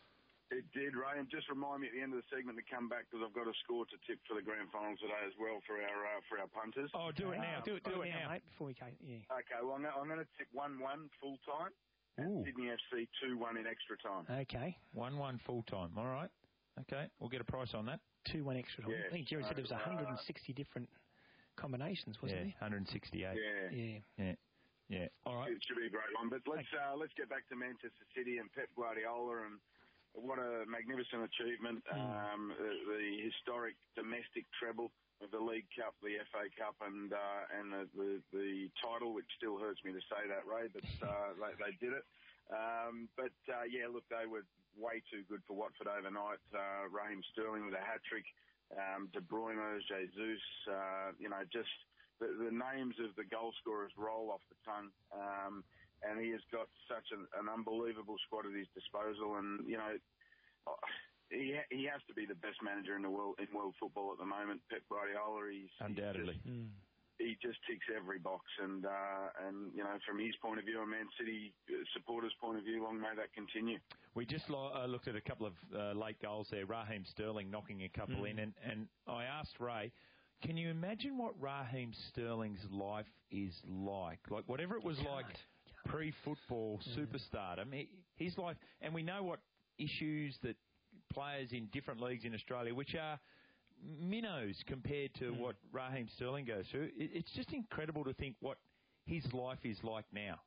It did, Ray, and just remind me at the end of the segment to come back because I've got a score to tip for the grand final today as well for our uh, for our punters. Oh, do it now, do it, do, do it now, mate, before we go. Yeah. Okay, well, I'm going, I'm going to tip one one full time, and Sydney F C two one in extra time. Okay, one one full time. All right. Okay, we'll get a price on that. two one extra time. Yeah. I think Jerry said there was one hundred sixty uh, different combinations, wasn't yeah, there? one hundred sixty-eight. Yeah. Yeah. Yeah. Yeah. All right. It should be a great one, but let's uh, let's get back to Manchester City and Pep Guardiola and. What a magnificent achievement. Mm. Um, the, the historic domestic treble of the League Cup, the F A Cup, and uh, and the, the, the title, which still hurts me to say that, Ray, but uh, they, they did it. Um, but, uh, yeah, look, they were way too good for Watford overnight. Uh, Raheem Sterling with a hat-trick, um, De Bruyne, Jesus, uh, you know, just the, the names of the goal scorers roll off the tongue. Um, And he has got such an, an unbelievable squad at his disposal, and you know, he he has to be the best manager in the world in world football at the moment. Pep Guardiola, he's undoubtedly. He's just, mm. he just ticks every box, and uh, and you know, from his point of view, and Man City supporters' point of view, long may that continue. We just lo- uh, looked at a couple of uh, late goals there. Raheem Sterling knocking a couple Mm. in, and, and I asked Ray, can you imagine what Raheem Sterling's life is like? Like whatever it was like pre-football Mm. superstardom, he, his life, and we know what issues that players in different leagues in Australia, which are minnows compared to mm. what Raheem Sterling goes through. It, it's just incredible to think what his life is like now.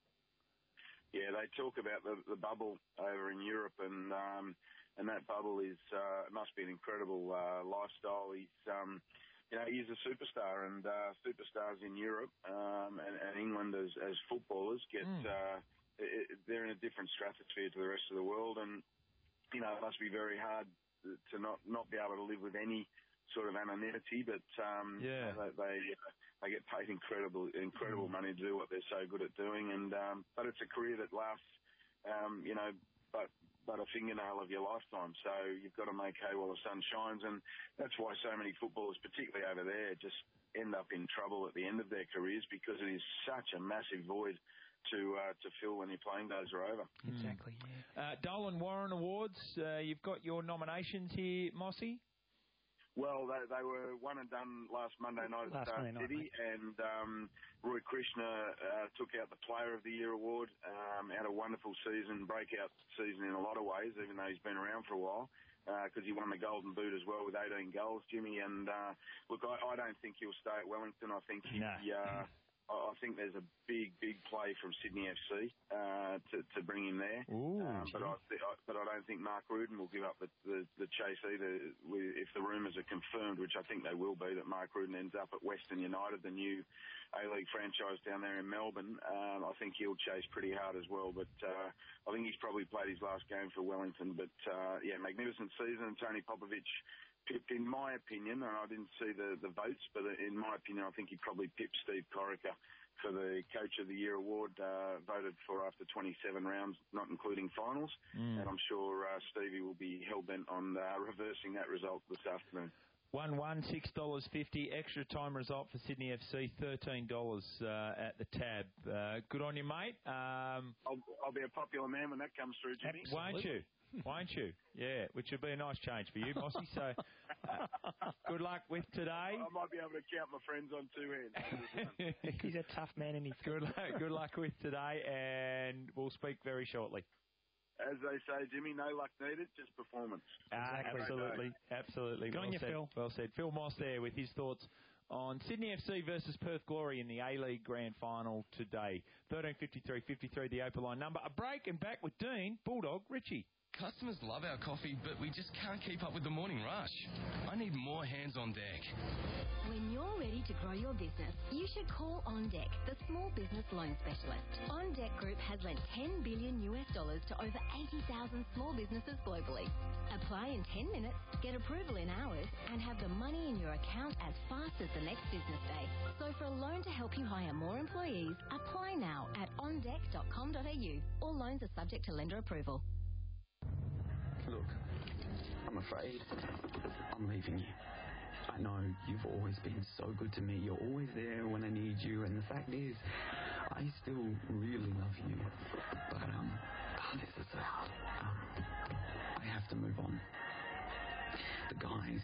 Yeah, they talk about the, the bubble over in Europe, and um, and that bubble is uh, must be an incredible uh, lifestyle. He's um, you know, he's a superstar, and uh, superstars in Europe um, and, and England as, as footballers get mm. uh, it, they're in a different stratosphere to the rest of the world, and you know, it must be very hard to not not be able to live with any sort of anonymity, but um, yeah. they, they they get paid incredible incredible mm. money to do what they're so good at doing, and um, but it's a career that lasts, um, you know, but but a fingernail of your lifetime. So you've got to make hay while the sun shines, and that's why so many footballers, particularly over there, just end up in trouble at the end of their careers because it is such a massive void to uh, to fill when your playing days are over. Exactly. Yeah. Uh, Dolan Warren Awards. Uh, you've got your nominations here, Mossy. Well, they, they were one and done last Monday night at Star City, and um, Roy Krishna uh, took out the Player of the Year award. Um, had a wonderful season, breakout season in a lot of ways, even though he's been around for a while, because uh, he won the Golden Boot as well with eighteen goals, Jimmy. And uh, look, I, I don't think he'll stay at Wellington. I think he. No. Uh, I think there's a big, big play from Sydney F C uh, to, to bring him there. Ooh, um, but I, th- I, but I don't think Mark Rudin will give up the, the, the chase either. If the rumours are confirmed, which I think they will be, that Mark Rudin ends up at Western United, the new A-League franchise down there in Melbourne, um, I think he'll chase pretty hard as well. But uh, I think he's probably played his last game for Wellington. But uh, yeah, magnificent season. Tony Popovich pipped, in my opinion, and I didn't see the, the votes, but in my opinion, I think he probably pipped Steve Corica for the Coach of the Year award, uh, voted for after twenty-seven rounds, not including finals. Mm. And I'm sure uh, Stevie will be hell-bent on uh, reversing that result this afternoon. one one, six dollars fifty. Extra time result for Sydney F C, thirteen dollars uh, at the tab. Uh, good on you, mate. Um, I'll, I'll be a popular man when that comes through, Jimmy. Won't you? Won't you? Yeah, which would be a nice change for you, Mossy. So, uh, good luck with today. I might be able to count my friends on two hands. He's a tough man, and he's good luck. Good luck with today, and we'll speak very shortly. As they say, Jimmy, no luck needed, just performance. Uh, Exactly. Absolutely, absolutely. Good well on you, said. Phil. Well said. Phil Moss there with his thoughts on Sydney F C versus Perth Glory in the A-League Grand Final today. thirteen fifty-three fifty-three, the open line number. A break and back with Dean, Bulldog, Richie. Customers love our coffee, but we just can't keep up with the morning rush. I need more hands on deck. When you're ready to grow your business, you should call On Deck, the small business loan specialist. On Deck Group has lent ten billion U S dollars to over eighty thousand small businesses globally. Apply in ten minutes, get approval in hours, and have the money in your account as fast as the next business day. So for a loan to help you hire more employees, apply now at on deck dot com dot a u. All loans are subject to lender approval. Look, I'm afraid I'm leaving you. I know you've always been so good to me. You're always there when I need you, and the fact is, I still really love you. But, um, oh, this is so hard. Um, I have to move on. The guys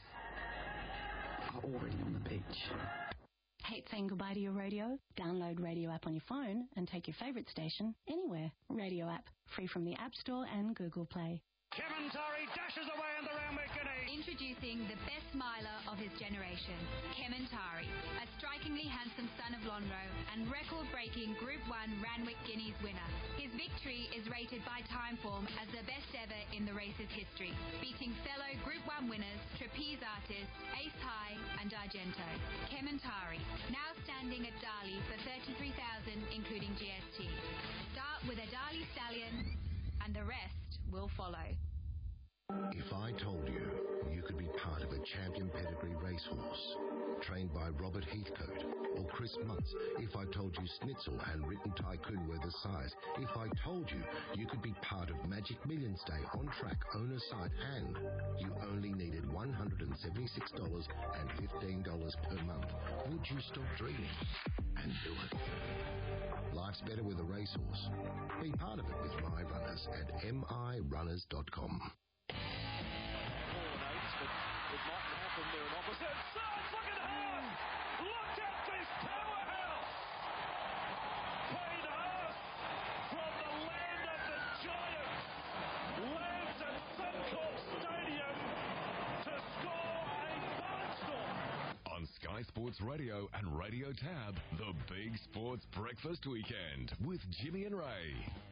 are already on the beach. Hate saying goodbye to your radio? Download Radio App on your phone and take your favourite station anywhere. Radio App, free from the App Store and Google Play. Kementari dashes away on the round McGinney. Introducing the best miler of his generation, Kementari, a strikingly handsome son of Lonhro and record-breaking Group one Randwick Guineas winner. His victory is rated by Timeform as the best ever in the race's history, beating fellow Group one winners Trapeze Artist, Ace High and Argento. Kementari, now standing at Dali for thirty-three thousand dollars including G S T. Start with a Dali Stallion and the rest will follow. If I told you you could be part of a champion pedigree racehorse trained by Robert Heathcote or Chris Muntz, if I told you Schnitzel and Written Tycoon were the size, if I told you you could be part of Magic Millions Day on track, owner side, and you only needed one hundred seventy-six dollars and fifteen dollars per month, would you stop dreaming and do it? Life's better with a racehorse. Be part of it with My Runners at m i runners dot com. It might happen there in opposite sides. Look at Haas! Look at this powerhouse! Payne Haas from the land of the giants lands at Suncorp Stadium to score a barnstorm. On Sky Sports Radio and Radio Tab, the Big Sports Breakfast Weekend with Jimmy and Ray.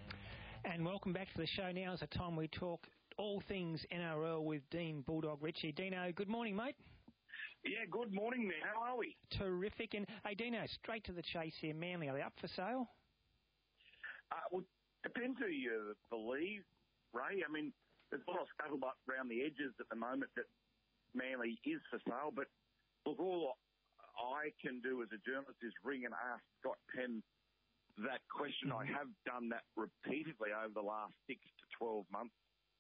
And welcome back to the show. Now is the time we talk all things N R L with Dean Bulldog Ritchie. Dino, good morning, mate. Yeah, good morning there. How are we? Terrific. And, hey, Dino, straight to the chase here. Manly, are they up for sale? Uh, well, depends who you believe, Ray. I mean, there's a lot of scuttlebutt around the edges at the moment that Manly is for sale. But, look, all I can do as a journalist is ring and ask Scott Penn that question. Mm-hmm. I have done that repeatedly over the last six to twelve months.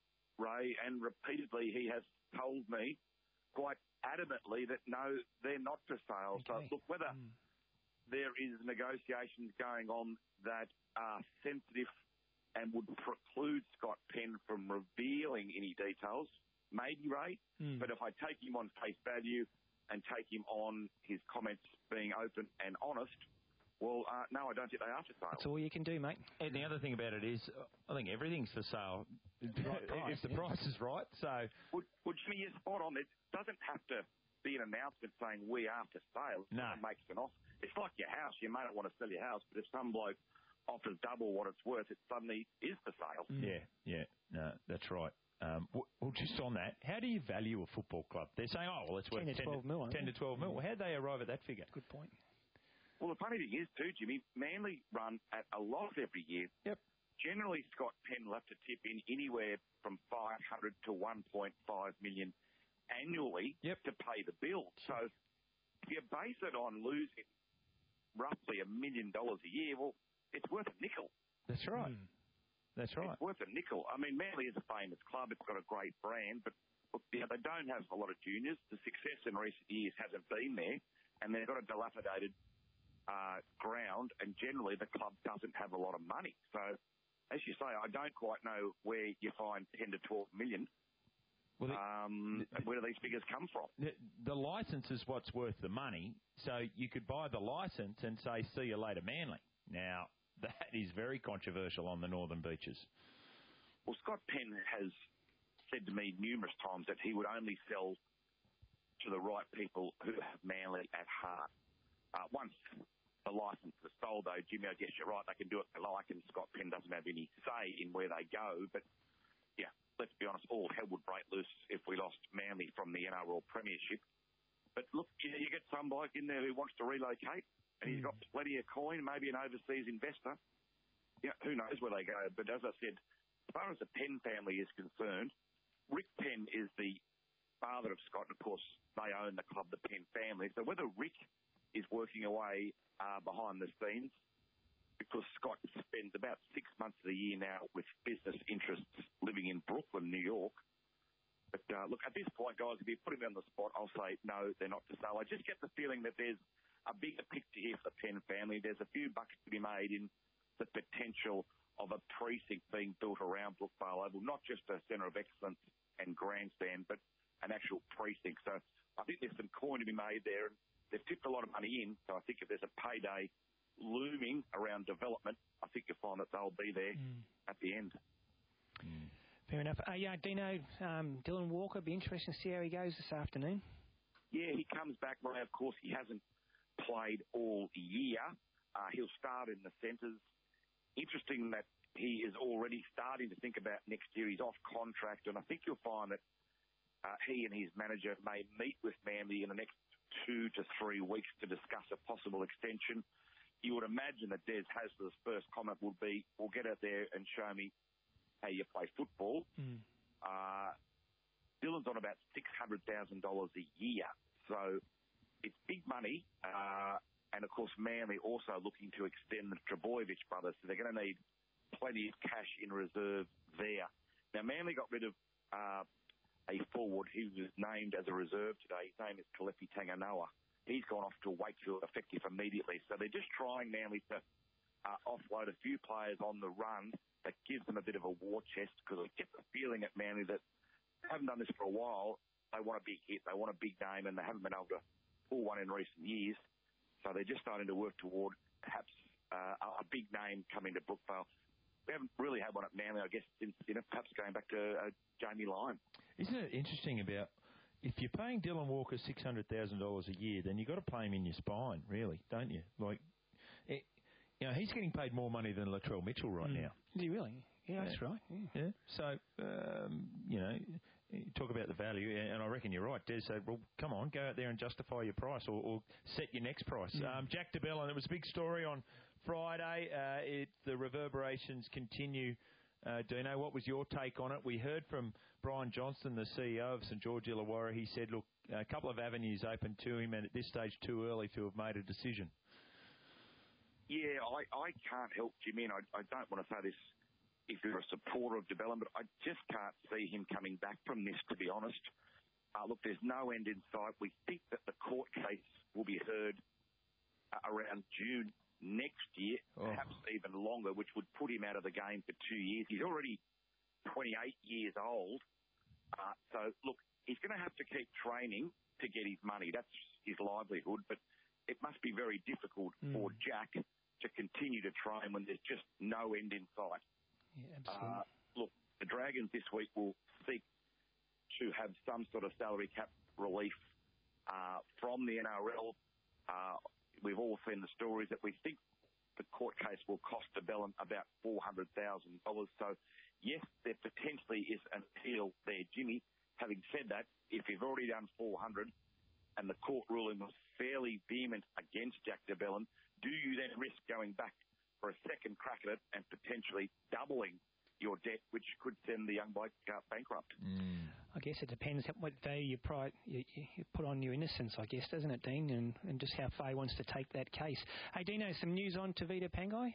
Ray, and repeatedly he has told me quite adamantly that no, they're not for sale. Okay. So look, whether mm. there is negotiations going on that are sensitive and would preclude Scott Penn from revealing any details, maybe, Ray, mm. but if I take him on face value and take him on his comments being open and honest, well, uh, no, I don't think they are for sale. That's all you can do, mate. And the other thing about it is, I think everything's for sale right price, if the yeah. price is right. So, Would, would Jimmy, you're spot on. It doesn't have to be an announcement saying we are for sale. No. It makes an offer. It's like your house. You may not want to sell your house, but if some bloke offers double what it's worth, it suddenly is for sale. Mm. Yeah, yeah, no, that's right. Um, well, just on that, how do you value a football club? They're saying, oh, well, it's worth ten to twelve mil. ten to twelve mil. Well, how do they arrive at that figure? Good point. Well, the funny thing is, too, Jimmy, Manly run at a loss every year. Yep. Generally, Scott Penn will have to tip in anywhere from five hundred to one point five million annually yep. to pay the bill. So if you base it on losing roughly a million dollars a year, well, it's worth a nickel. That's right. Mm. That's right. It's worth a nickel. I mean, Manly is a famous club. It's got a great brand, but look, you know, they don't have a lot of juniors. The success in recent years hasn't been there, and they've got a dilapidated Uh, ground, and generally the club doesn't have a lot of money. So, as you say, I don't quite know where you find ten to twelve million. Well, the, um, the, where do these figures come from? The, the licence is what's worth the money. So you could buy the licence and say, "See you later, Manly." Now that is very controversial on the Northern Beaches. Well, Scott Penn has said to me numerous times that he would only sell to the right people who have Manly at heart. Uh, once the licence is sold, though, Jimmy, I guess you're right, they can do what they like, and Scott Penn doesn't have any say in where they go. But, yeah, let's be honest, all hell would break loose if we lost Manly from the N R L Premiership. But, look, you, you get some bloke in there who wants to relocate, and he's got plenty of coin, maybe an overseas investor. Yeah, who knows where they go. But as I said, as far as the Penn family is concerned, Rick Penn is the father of Scott, and, of course, they own the club, the Penn family. So whether Rick is working away uh, behind the scenes, because Scott spends about six months of the year now with business interests living in Brooklyn, New York. But uh, look, at this point, guys, if you put him on the spot, I'll say no, they're not for sale. I just get the feeling that there's a bigger picture here for the Penn family. There's a few bucks to be made in the potential of a precinct being built around Brookvale Oval, not just a centre of excellence and grandstand, but an actual precinct. So I think there's some coin to be made there. They've tipped a lot of money in, so I think if there's a payday looming around development, I think you'll find that they'll be there mm. at the end. Mm. Fair enough. Uh, yeah, Dino, um, Dylan Walker, be interesting to see how he goes this afternoon. Yeah, he comes back. Well, of course, he hasn't played all year. Uh, he'll start in the centres. Interesting that he is already starting to think about next year. He's off contract, and I think you'll find that uh, he and his manager may meet with Manly in the next two to three weeks to discuss a possible extension. You would imagine that Des Hasler's first comment would be, well, get out there and show me how you play football. Mm. Uh, Dylan's on about six hundred thousand dollars a year. So it's big money. Uh, and, of course, Manly also looking to extend the Trebojevic brothers. So they're going to need plenty of cash in reserve there. Now, Manly got rid of uh, a forward who was named as a reserve today. His name is Kalefi Tanganoa. He's gone off to Wakefield effective immediately. So they're just trying, Manly, to uh, offload a few players on the run that gives them a bit of a war chest, because I get the feeling at Manly that they haven't done this for a while. They want a big hit. They want a big name, and they haven't been able to pull one in recent years. So they're just starting to work toward perhaps uh, a big name coming to Brookvale. We haven't really had one at Manly, I guess, since, you know, perhaps going back to uh, Jamie Lyon. Isn't it interesting about if you're paying Dylan Walker six hundred thousand dollars a year, then you've got to pay him in your spine, really, don't you? Like, it, you know, he's getting paid more money than Latrell Mitchell right mm. now. Is he really? Yeah, yeah. That's right. Yeah. yeah. So, um, you know, talk about the value, and I reckon you're right. Des said, well, come on, go out there and justify your price or, or set your next price. Mm. Um, Jack de Belin, it was a big story on Friday. Uh, it, the reverberations continue. Uh, Dino, what was your take on it? We heard from Brian Johnston, the C E O of St George Illawarra. He said, look, a couple of avenues open to him, and at this stage too early to have made a decision. Yeah, I, I can't help Jimmy, and I, I don't want to say this if you're a supporter of de Belin, but I just can't see him coming back from this, to be honest. Uh, look, there's no end in sight. We think that the court case will be heard uh, around June next year, oh. perhaps even longer, which would put him out of the game for two years. He's already twenty-eight years old. Uh, so, look, he's going to have to keep training to get his money. That's his livelihood, but it must be very difficult mm. for Jack to continue to train when there's just no end in sight. Yeah, absolutely. Uh, look, the Dragons this week will seek to have some sort of salary cap relief uh, from the N R L. Uh, we've all seen the stories that we think the court case will cost de Belin about four hundred thousand dollars. So, yes, there potentially is an appeal there, Jimmy. Having said that, if you've already done four hundred and the court ruling was fairly vehement against Jack de Belin, do you then risk going back for a second crack at it and potentially doubling your debt, which could send the young bloke uh, bankrupt? Mm. I guess it depends what value you, pri- you, you put on your innocence, I guess, doesn't it, Dean? And, and just how far he wants to take that case. Hey, Dino, some news on Tevita Pangai?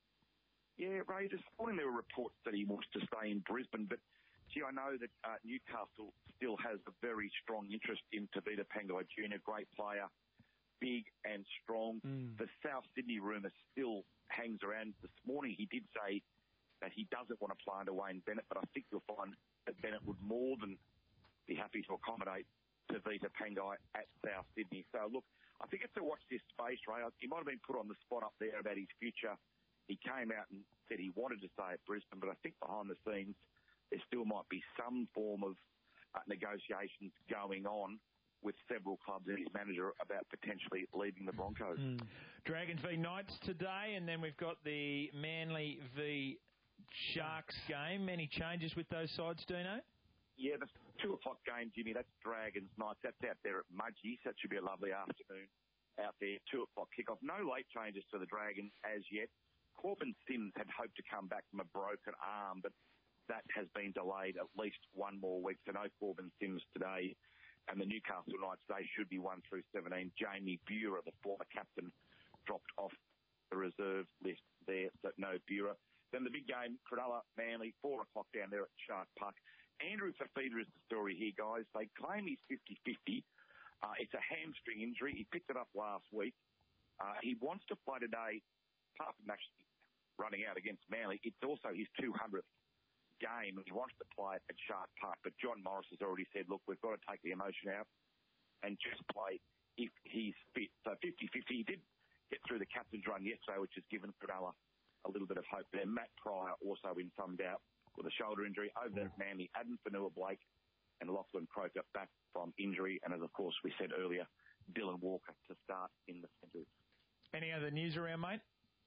Yeah, Ray, this morning there were reports that he wants to stay in Brisbane, but gee, I know that uh, Newcastle still has a very strong interest in Tevita Pangai Junior, great player, big and strong. Mm. The South Sydney rumour still hangs around. This morning he did say that he doesn't want to play under Wayne Bennett, but I think you'll find that Bennett would more than be happy to accommodate Tevita Pangai at South Sydney. So, look, I think it's a watch this space, Ray. He might have been put on the spot up there about his future. He came out and said he wanted to stay at Brisbane, but I think behind the scenes there still might be some form of uh, negotiations going on with several clubs and his manager about potentially leaving the Broncos. Mm. Dragons v Knights today, and then we've got the Manly v Sharks game. Any changes with those sides, Dino? Yeah, the two o'clock game, Jimmy, that's Dragons Knights. That's out there at Mudgee. So that should be a lovely afternoon out there. Two o'clock kickoff. No late changes to the Dragons as yet. Corbin Sims had hoped to come back from a broken arm, but that has been delayed at least one more week. So no Corbin Sims today. And the Newcastle Knights, they should be one through seventeen. Jamie Buhrer, the former captain, dropped off the reserve list there, so no Buhrer. Then the big game, Cronulla, Manly, four o'clock down there at Shark Park. Andrew Fafita is the story here, guys. They claim he's fifty-fifty. Uh, it's a hamstring injury. He picked it up last week. Uh, he wants to play today, apart from actually running out against Manly. It's also his two hundredth game, and he wants to play it at Shark Park. But John Morris has already said, look, we've got to take the emotion out and just play if he's fit. So fifty-fifty. He did get through the captain's run yesterday, which has given Cronulla a little bit of hope there. Matt Pryor also in some doubt with a shoulder injury. Over there at Manly, Adam Fanua-Blake and Lachlan Croker back from injury. And as, of course, we said earlier, Dylan Walker to start in the centres. Any other news around, mate?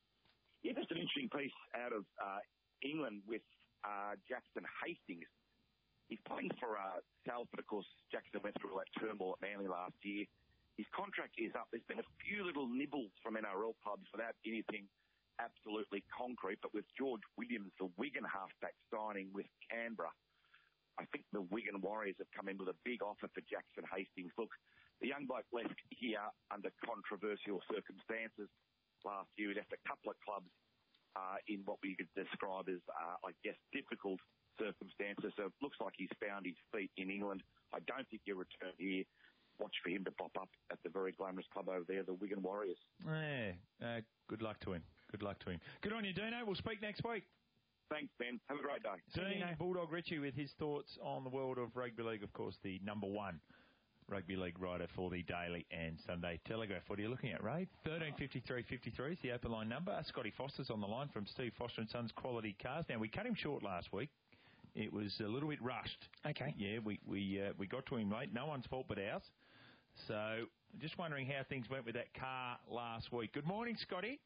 Yeah, just an interesting piece out of uh, England with Uh, Jackson Hastings. He's playing for uh, Salford. Of course, Jackson went through all that turmoil at Manly last year. His contract is up. There's been a few little nibbles from N R L clubs without anything absolutely concrete, but with George Williams, the Wigan halfback, signing with Canberra, I think the Wigan Warriors have come in with a big offer for Jackson Hastings. Look, the young bloke left here under controversial circumstances last year. He left a couple of clubs uh, in what we could describe as, uh, I guess, difficult circumstances. So it looks like he's found his feet in England. I don't think he'll return here. Watch for him to pop up at the very glamorous club over there, the Wigan Warriors. Yeah, uh, good luck to him. Good luck to him. Good on you, Dino. We'll speak next week. Thanks, Ben. Have a great day. Dean Bulldog Ritchie with his thoughts on the world of rugby league, of course, the number one rugby league writer for the Daily and Sunday Telegraph. What are you looking at, Ray? thirteen fifty-three fifty-three is the open line number. Scotty Foster's on the line from Steve Foster and Sons Quality Cars. Now, we cut him short last week. It was a little bit rushed. Okay. Yeah, we we uh, we got to him late. No one's fault but ours. So, just wondering how things went with that car last week. Good morning, Scotty.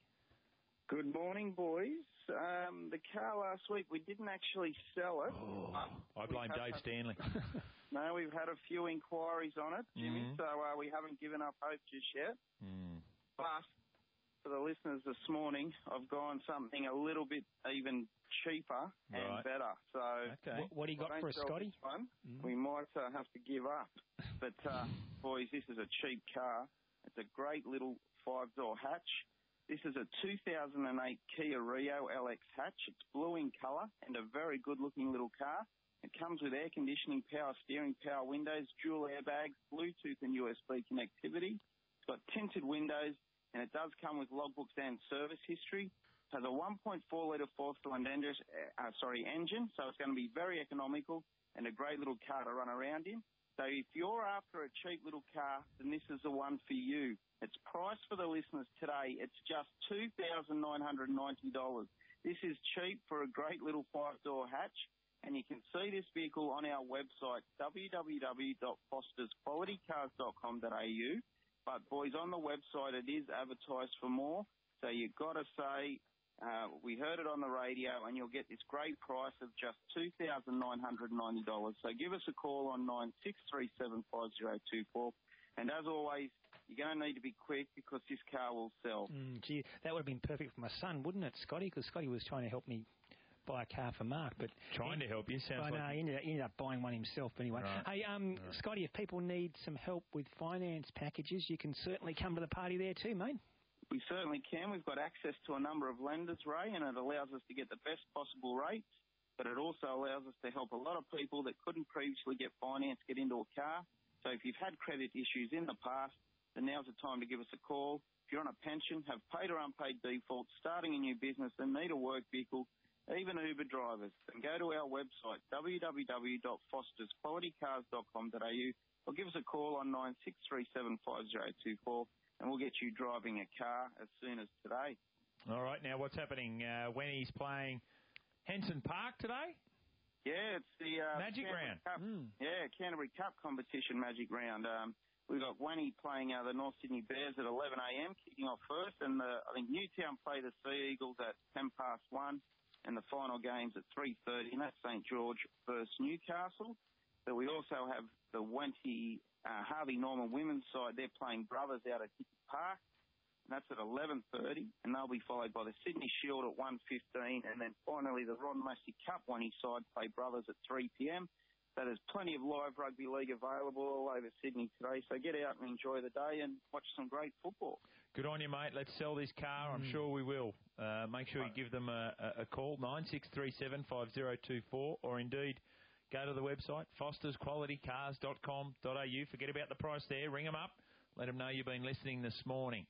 Good morning, boys. Um, the car last week, we didn't actually sell it. Oh, I blame Dave a, Stanley. No, we've had a few inquiries on it, Jimmy, mm. so uh, we haven't given up hope just yet. Mm. But for the listeners this morning, I've gone something a little bit even cheaper and right. better. So okay. What, what do you got for a Scotty? One, mm. We might uh, have to give up. But, uh, boys, this is a cheap car. It's a great little five-door hatch. This is a two thousand eight Kia Rio L X hatch. It's blue in colour and a very good-looking little car. It comes with air conditioning, power steering, power windows, dual airbags, Bluetooth and U S B connectivity. It's got tinted windows, and it does come with logbooks and service history. It has a one point four litre four-cylinder engine, uh, sorry, engine, so it's going to be very economical and a great little car to run around in. So if you're after a cheap little car, then this is the one for you. It's priced for the listeners today. It's just two thousand nine hundred ninety dollars. This is cheap for a great little five-door hatch, and you can see this vehicle on our website, w w w dot fosters quality cars dot com dot a u. But, boys, on the website, it is advertised for more. So you've got to say, uh, we heard it on the radio, and you'll get this great price of just two thousand nine hundred ninety dollars. So give us a call on nine six three seven five zero two four. And as always, you're going to need to be quick because this car will sell. Mm, gee, that would have been perfect for my son, wouldn't it, Scotty? Because Scotty was trying to help me buy a car for Mark. But Trying he, to help you? Sounds I like... know, he ended, up, he ended up buying one himself. But anyway, right. hey, um, right. Scotty, if people need some help with finance packages, you can certainly come to the party there too, mate. We certainly can. We've got access to a number of lenders, Ray, and it allows us to get the best possible rates. But it also allows us to help a lot of people that couldn't previously get finance get into a car. So if you've had credit issues in the past, then now's the time to give us a call. If you're on a pension, have paid or unpaid defaults, starting a new business and need a work vehicle, even Uber drivers, then go to our website, w w w dot fosters quality cars dot com dot a u, or give us a call on nine six three seven five zero two four, and we'll get you driving a car as soon as today. All right, now what's happening uh, when he's playing Henson Park today? Yeah, it's the uh, Magic Canterbury Round. Cup. Mm. Yeah, Canterbury Cup competition Magic Round. Um, we've got Wanny playing uh, the North Sydney Bears at eleven a m, kicking off first, and the, I think Newtown play the Sea Eagles at ten past one, and the final game's at three thirty, and that's St George versus Newcastle. But we also have the Wenty uh, Harvey Norman women's side. They're playing Brothers out at Hickey Park, and that's at eleven thirty, and they'll be followed by the Sydney Shield at one fifteen, and then finally the Ron Massey Cup Wanty side play Brothers at three p m. So there's plenty of live rugby league available all over Sydney today, so get out and enjoy the day and watch some great football. Good on you, mate. Let's sell this car. I'm mm. sure we will. Uh, make sure you give them a, a, a call, nine six three seven five zero two four, or indeed go to the website, fosters quality cars dot com dot a u. Forget about the price there. Ring them up. Let them know you've been listening this morning,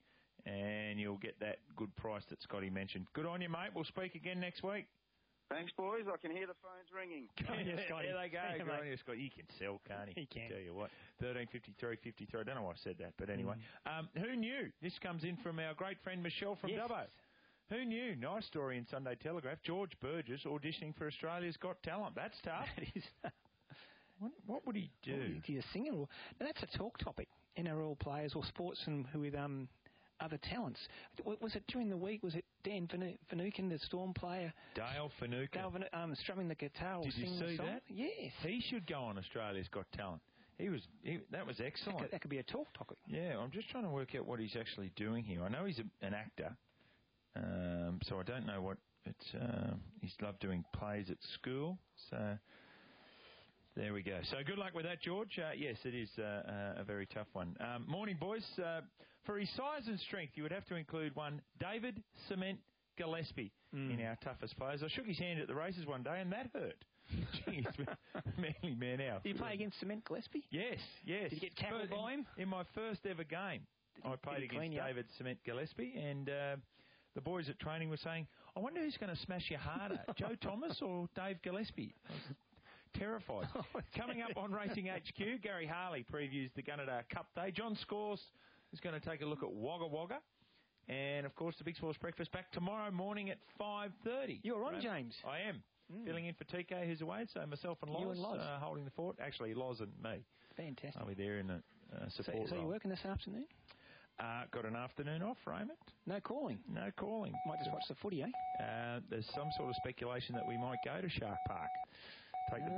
and you'll get that good price that Scotty mentioned. Good on you, mate. We'll speak again next week. Thanks, boys. I can hear the phones ringing. Yeah, there they go. Hey, Good on you, Scotty. You can sell, can't he? He can. Tell you what. thirteen fifty-three fifty-three. I don't know why I said that, but anyway. Mm. Um, who knew? This comes in from our great friend Michelle from yes. Dubbo. Who knew? Nice story in Sunday Telegraph. George Burgess auditioning for Australia's Got Talent. That's tough. That is. What, what would he do? Well, he's a singer. Now, that's a talk topic. N R L players or sportsmen who with um other talents. Was it during the week? Was it Dan Finucane, the Storm player? Dale Finucane. Dale Finucane, um, strumming the guitar or Did singing you see the song? that? Yes. He should go on Australia's Got Talent. He was. He, that was excellent. That could, that could be a talk topic. Yeah, I'm just trying to work out what he's actually doing here. I know he's a, an actor, um, so I don't know what it's. Uh, he's loved doing plays at school. So There we go. So good luck with that, George. Uh, yes, it is uh, uh, a very tough one. Um, morning, boys. Uh, for his size and strength, you would have to include one David Cement Gillespie mm. in our toughest players. I shook his hand at the races one day, and that hurt. Jeez, manly man out. Did you play against Cement Gillespie? Yes, yes. Did you get tackled by him? In my first ever game, I played against David Cement Gillespie, and uh, the boys at training were saying, I wonder who's going to smash you harder, Joe Thomas or Dave Gillespie? I was terrified. Coming up on Racing H Q, Gary Harley previews the Gunnedah Cup Day. John Scores is going to take a look at Wagga Wagga. And, of course, the Big Sports Breakfast back tomorrow morning at five thirty. You're on, James. I am. Mm. Filling in for T K, who's away, so myself and Loz, and Loz. Uh, holding the fort. Actually, Loz and me. Fantastic. I'll be there in a uh, support So, so role. you're working this afternoon? Uh, got an afternoon off, Raymond. No calling? No calling. Might just watch the footy, eh? Uh, there's some sort of speculation that we might go to Shark Park. Take the